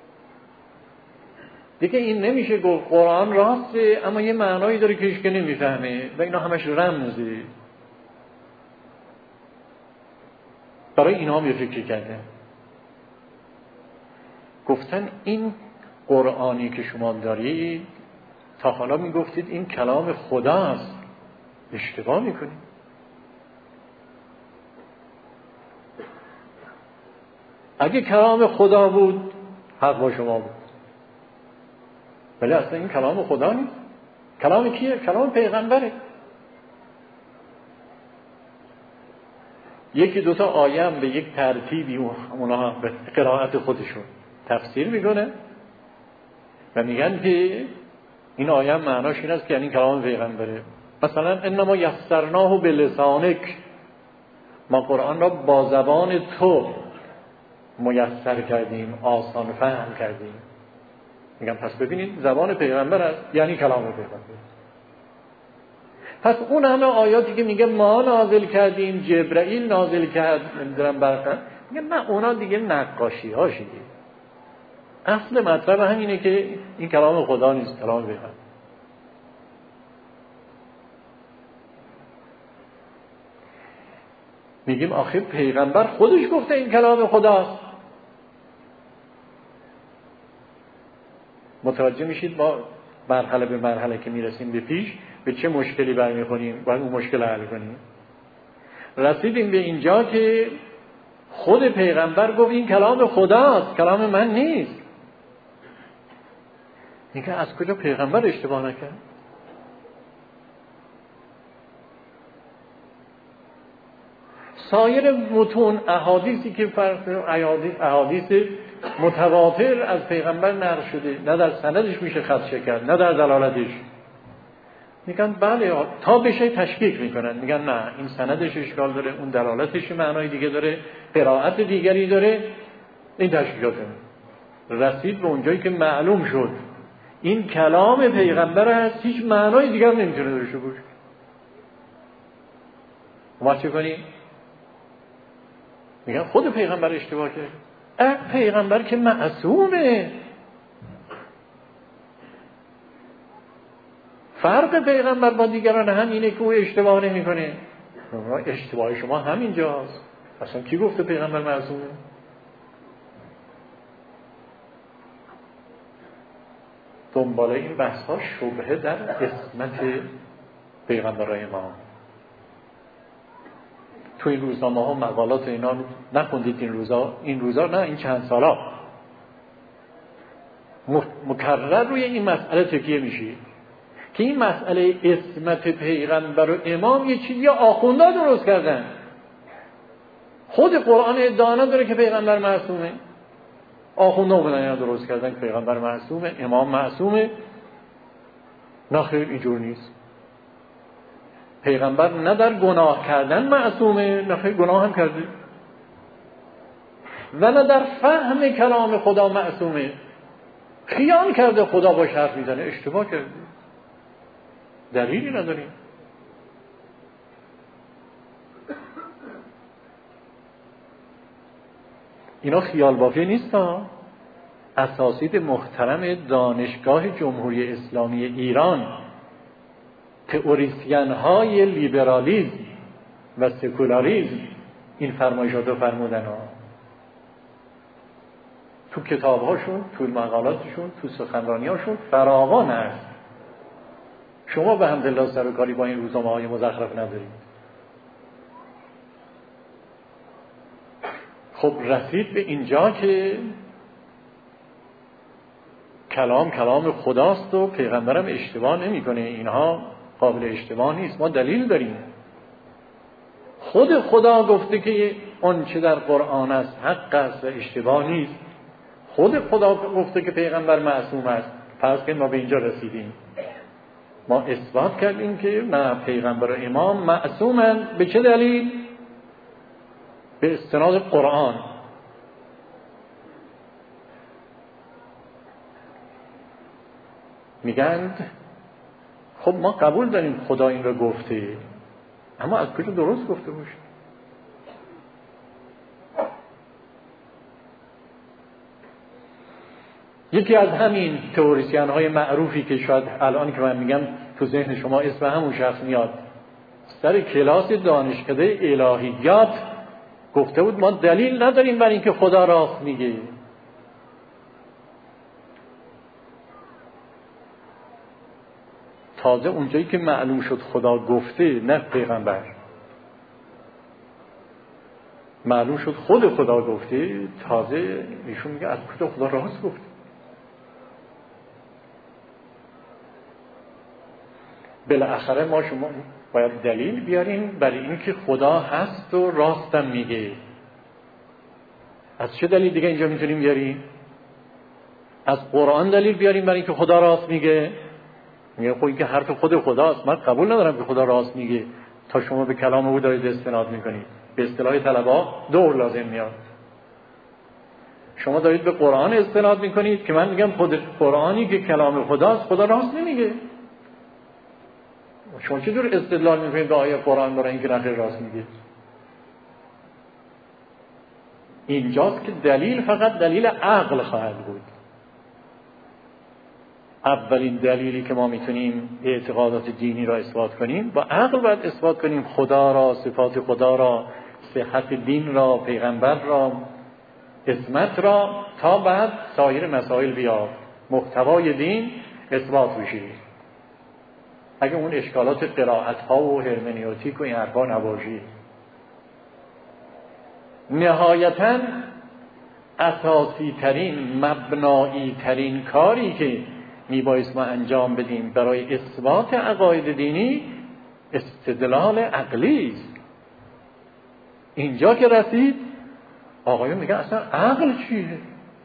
دیگه این نمیشه گفت قرآن راسته اما یه معنایی داره که هیچ که نمیفهمه و اینا همش رمزه. برای اینا هم یه فکر کرده، گفتن این قرآنی که شما دارید تا حالا میگفتید این کلام خداست، اشتباه میکنید. اگه کلام خدا بود حق با شما بود، ولی اصلا این کلام خدا نیست. کلام کیه؟ کلام پیغمبره. یکی دوتا آیه هم به یک ترتیبی اونا به قرائت خودشون تفسیر میکنه و میگن که این آیه هم معناش این است که یعنی کلام پیغمبره. مثلا انما یسرناه بلسانک، ما قرآن را با زبان تو میسر کردیم، آسان فهم کردیم. میگم پس ببینید زبان پیغمبر است یعنی کلام پیغمبر. پس اون همه آیاتی که میگه ما نازل کردیم، جبرائیل نازل کرد، نمیدونم برقه، میگه نه اونا دیگه نقاشی ها شده. اصل مطلب همینه که این کلام خدا نیست، کلام پیغمبر. میگیم آخه پیغمبر خودش گفته این کلام خداست. متوجه میشید ما مرحله به مرحله که میرسیم به پیش به چه مشکلی برمیخوریم، باید اون مشکل حل کنیم. رسیدیم به اینجا که خود پیغمبر گفت این کلام خداست، کلام من نیست. میگه از کجا پیغمبر اشتباه نکرد؟ سایر متون احادیثی که فرض احادیث متواتر از پیغمبر نقل شده، نه در سندش میشه خدشه کرد نه در دلالتش، میگن بله تا بشه تشکیک میکنن، میگن نه این سندش اشکال داره، اون دلالتش معنای دیگه داره، قرائت دیگری داره، این تشکیکاته. رسید به اونجایی که معلوم شد این کلام پیغمبر هست، هیچ معنای دیگر نمیتونه داشته باشه. ما چه کنیم؟ میگن خود پیغمبر اشتباه کرد. اه پیغمبر که معصومه. فرق پیغمبر با دیگران همینه که او اشتباه نمی کنه. اشتباه شما همینجاست. اصلا کی گفته پیغمبر معصومه؟ دنباله این بحث ها شبهه در اسمت پیغمبرای ما. تو این روزنامه ها مقالات اینا نخوندید؟ این روزا این روزا نه این چند سالا مکرر روی این مسئله تکیه میشه که این مسئله اسمت پیغمبر و امام یه چیزی آخوندا درست کردن. خود قرآن ادعا نداره که پیغمبر معصومه، آخوندا بودن اینا درست کردن که پیغمبر معصومه، امام معصومه. نه خیر اینجور نیست. پیغمبر نه در گناه کردن معصومه، نه خیر گناه هم کرده، و نه در فهم کلام خدا معصومه. خیال کرده خدا باش حرف میزنه، اشتباه کرده، دلیلی نداریم. اینا خیال بافی نیست ها. اساتید محترم دانشگاه جمهوری اسلامی ایران، تئوریسین های لیبرالیسم و سکولاریسم این فرمایشات رو فرمودن ها. تو کتابهاشون، تو مقالاتشون، تو سخنرانیاشون فراوان است. شما به حمدالله سر و کاری با این روزنامه های مزخرف ندارید. خب رسید به اینجا که کلام کلام خداست و پیغمبرم اشتباه نمیکنه، اینها قابل اشتباه نیست. ما دلیل داریم. خود خدا گفته که اون چه در قرآن است حق است و اشتباه نیست. خود خدا گفته که پیغمبر معصوم است. پس که ما به اینجا رسیدیم. ما اثبات کردیم که ما پیغمبر و امام معصومند. به چه دلیل؟ به استناد قرآن. میگند خب ما قبول داریم خدا این رو گفته، اما از کجا درست گفته باشه؟ یکی از همین تئوریسین های معروفی که شاید الان که من میگم تو ذهن شما اسم همون شخص میاد، سر کلاس دانشکده الهیات گفته بود ما دلیل نداریم بر اینکه خدا راست میگه. تازه اونجایی که معلوم شد خدا گفته نه پیغمبر، معلوم شد خود خدا گفته، تازه ایشون میگه از کجا خدا راست گفته. بالاخره ما شما باید دلیل بیاریم برای اینکه خدا هست و راستم میگه. از چه دلیل دیگه اینجا میتونیم بیاریم؟ از قرآن دلیل بیاریم برای اینکه خدا راست میگه. میگه خب این که حرف خود خداست، من قبول ندارم که خدا راست میگه تا شما به کلام او دارید استناد میکنید. به اصطلاح طلبا دور لازم میاد. شما دارید به قرآن استناد میکنید که من میگم خود قرآنی که کلام خداست خدا راست نمیگه. شما چطور استدلال میکنید به آیه قرآن برای اینکه نخیر راست میگه؟ اینجاست که دلیل فقط دلیل عقل خواهد بود. اولین دلیلی که ما میتونیم اعتقادات دینی را اثبات کنیم با عقل باید اثبات کنیم خدا را، صفات خدا را، صحت دین را، پیغمبر را، عصمت را، تا بعد سایر مسائل بیاد محتوای دین اثبات بشه. اگه اون اشکالات قرائت ها و هرمنیوتیک و این حرفا نباشه. نهایتاً اساسی ترین مبنایی ترین کاری که میبایست ما انجام بدیم برای اثبات عقاید دینی استدلال عقلی است. اینجا که رسید آقایون میگن اصلا عقل چیه؟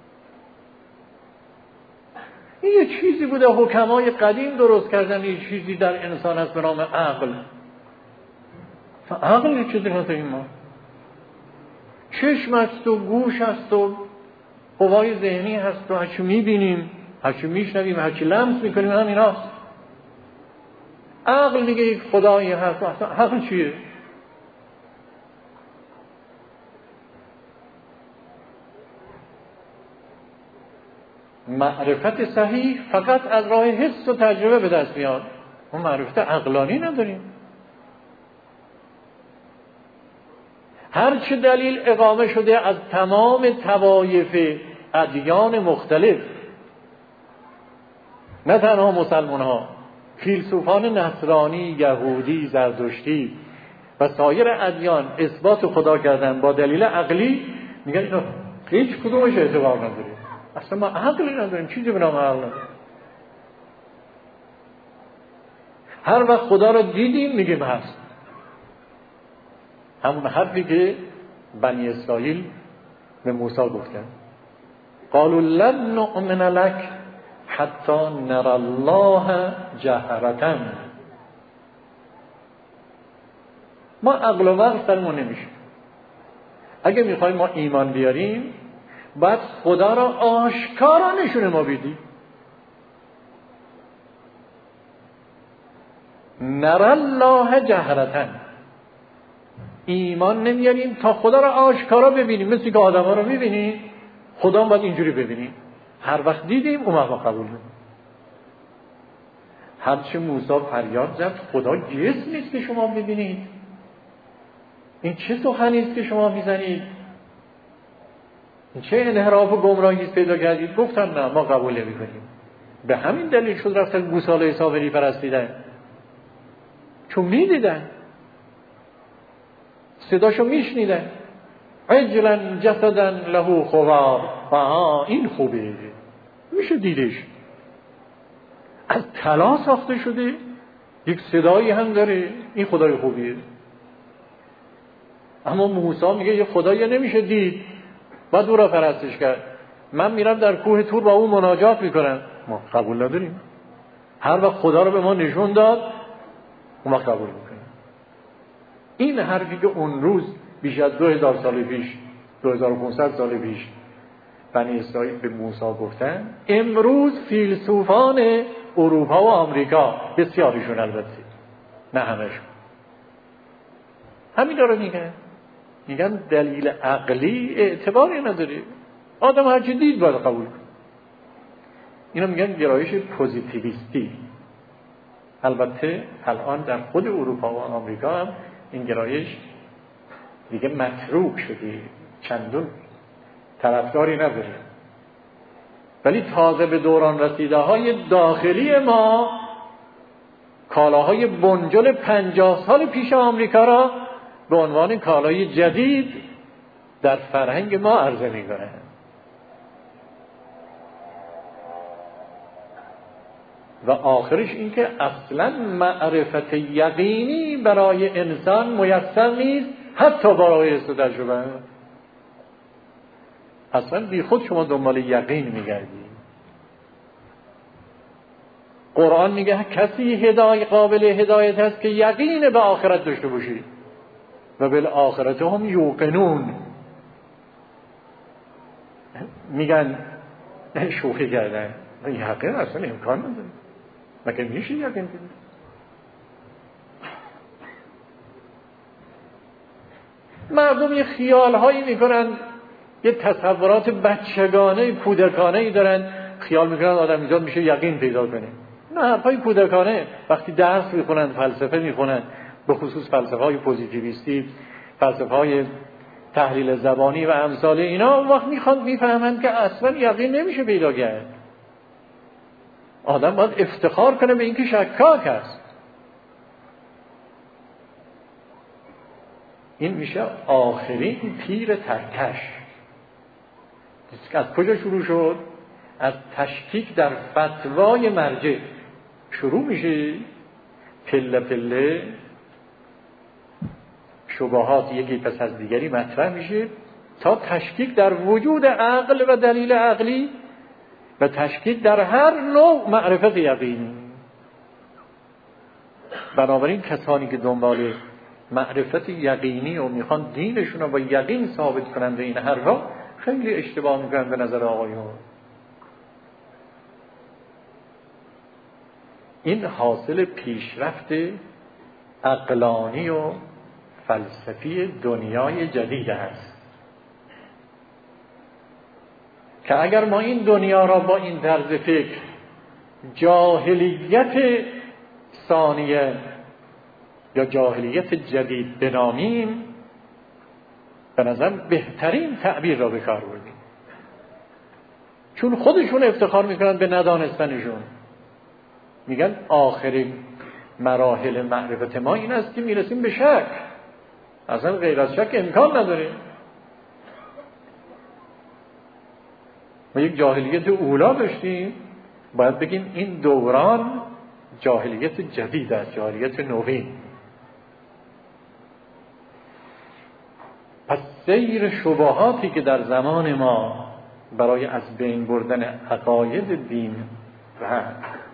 این یه چیزی بوده حکمای قدیم درست کردن، یه چیزی در انسان هست به نام عقل. عقل یه چیزی نداریم ما. چشم هست و گوش هست و قوای ذهنی هست و هرچی میبینیم، هرچی میشنویم، هرچی لمس میکنیم هم ایناست. عقل دیگه یک خدایی هست. اصلا عقل چیه؟ معرفت صحیح فقط از راه حس و تجربه به دست میاد. اون معرفت عقلانی نداریم. هرچه دلیل اقامه شده از تمام طوایف ادیان مختلف، نه تنها مسلمان ها، فیلسوفان نصرانی، یهودی، زرتشتی و سایر ادیان اثبات خدا کردن با دلیل عقلی، میگن اینا هیچ کدومش اعتبار نداره. اصلا ما عقلی نداریم، چیزی به نام عقل نداریم. هر وقت خدا رو دیدیم میگیم هست. همون حرفی که بنی اسرائیل به موسی گفتن، قالوا لن نؤمن لك حتی نرى الله جهرة. ما عقل و عقل سرمون نمیشه. اگه میخوایم ما ایمان بیاریم باید خدا را آشکارا نشونه ما بدی. نرى الله جهرة، ایمان نمیاریم تا خدا را آشکارا ببینیم. مثل که آدم ها رو میبینیم، خدا باید اینجوری ببینیم. هر وقت دیدیم اون وقت قبول نمیم. هرچه موسی فریاد زد خدا جسم نیست که شما ببینید. این چه سخنی است که شما میزنید؟ این چه انحراف و گمراهی پیدا کردید؟ گفتن نه، ما قبول نمی‌کنیم. به همین دلیل شد رفتن گوساله سامری پرستیدن، چون میدیدن، صداشو میشنیدن. عجلا جسدا له خوار، آها این خوبه، میشه دیدش، از طلا ساخته شده، یک صدایی هم داره، این خدای خوبیه. اما موسی میگه یه خدایی نمیشه دید، باید او را پرستش کرد. من میرم در کوه طور با او مناجات میکنم، ما قبول نداریم. هر وقت خدا رو به ما نشون داد ما قبول میکنیم. این حرفی که اون روز بیش از دو هزار سال پیش، دو هزار و پانصد سال پیش بنی اسرائیل به موسی گفتن، امروز فیلسوفان اروپا و آمریکا، بسیاریشون البته نه همشون، همین رو میگن. میگن دلیل عقلی اعتباری نداره، آدم هرچی دید باید قبول کنه. اینا میگن گرایش پوزیتیویستی. البته الان در خود اروپا و آمریکا هم این گرایش دیگه متروک شده، چندون طرفداری نداره. ولی تازه به دوران رسیده های داخلی ما کالاهای بنجل پنجاه سال پیش آمریکا را به عنوان کالای جدید در فرهنگ ما عرضه می‌کنه. و آخرش این که اصلا معرفت یقینی برای انسان میسر نیست، حتی برای تجربه. اصلا بی خود شما دنبال یقین میگردی. قرآن میگه کسی هدایت قابل هدایت هست که یقین به آخرت داشته باشی و بالآخرت هم یوقنون. میگن شوخی کردن، یقین اصلا امکان نداره، مگه میشه یقین کنی؟ مردم یه خیال هایی میکنن، یه تصورات بچگانه کودکانه ای دارن، خیال میکنن آدم ایجاد میشه یقین پیدا کنه. نه، حرفای کودکانه. وقتی درس میخونن، فلسفه میخونن، به خصوص فلسفه های پوزیتیویستی، فلسفه های تحلیل زبانی و امثال اینا، اون وقت میخوان میفهمند که اصلا یقین نمیشه پیدا کرد. آدم باید افتخار کنه به اینکه شکاک است. این میشه آخرین تیر ترکش. از کجا شروع شد؟ از تشکیک در فتوای مرجع شروع میشه، پله پله شبهات یکی پس از دیگری مطرح میشه تا تشکیک در وجود عقل و دلیل عقلی و تشکیک در هر نوع معرفت یقینی. بنابراین کسانی که دنبال معرفت یقینی و میخوان دینشون رو با یقین ثابت کنند این حرفا، خیلی اشتباه میکنن به نظر آقایون. این حاصل پیشرفت عقلانی و فلسفی دنیای جدید است که اگر ما این دنیا را با این طرز فکر جاهلیت ثانیه یا جاهلیت جدید بنامیم، به نظر بهترین تعبیر را به کار بردیم، چون خودشون افتخار میکنن به ندانستنشون. میگن آخرین مراحل معرفت ما این است که میرسیم به شک، اصلا غیر از شک امکان نداره. ما یک جاهلیت اولا داشتیم، باید بگیم این دوران جاهلیت جدید است، جاهلیت نوین. پس سیر شبهاتی که در زمان ما برای از بین بردن عقاید دین و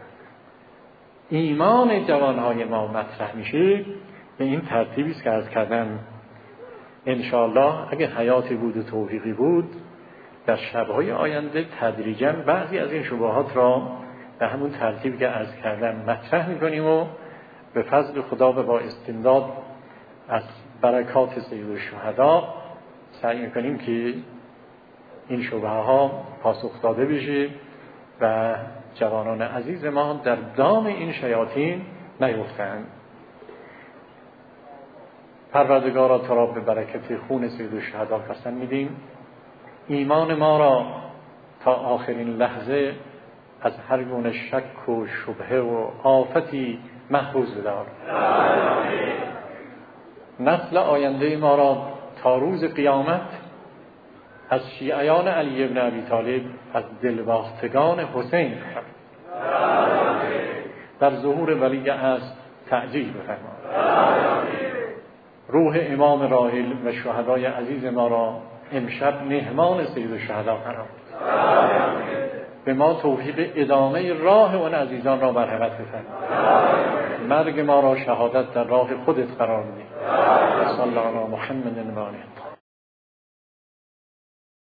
ایمان جوانهای ما مطرح میشه، به این ترتیبی است که عرض کردم. انشاءالله اگه حیاتی بود و توفیقی بود، در شبهای آینده تدریجاً بعضی از این شبهات را به همون ترتیبی که عرض کردم مطرح میکنیم و به فضل خدا و با استمداد از برکات سید الشهدا سعی میکنیم که این شبهه ها پاسخ داده بشه و جوانان عزیز ما در دام این شیاطین نیفتند. پروردگارا تو را به برکت خون سید الشهدا قسم میدیم ایمان ما را تا آخرین لحظه از هر گونه شک و شبهه و آفتی محفوظ بدار. نسل آینده ما را تا روز قیامت از شیعیان علی بن ابی طالب، از دلباختگان حسین بفرما. در ظهور ولی عصر تعجیل بفرما. روح امام راحل و شهدای عزیز ما را امشب مهمان سید الشهدا قرار به ما توفیق ادامه راه اون عزیزان را مرحمت بفرما. مرگ ما را شهادت در راه خودت قرار بده. صلی الله علی محمد و آله.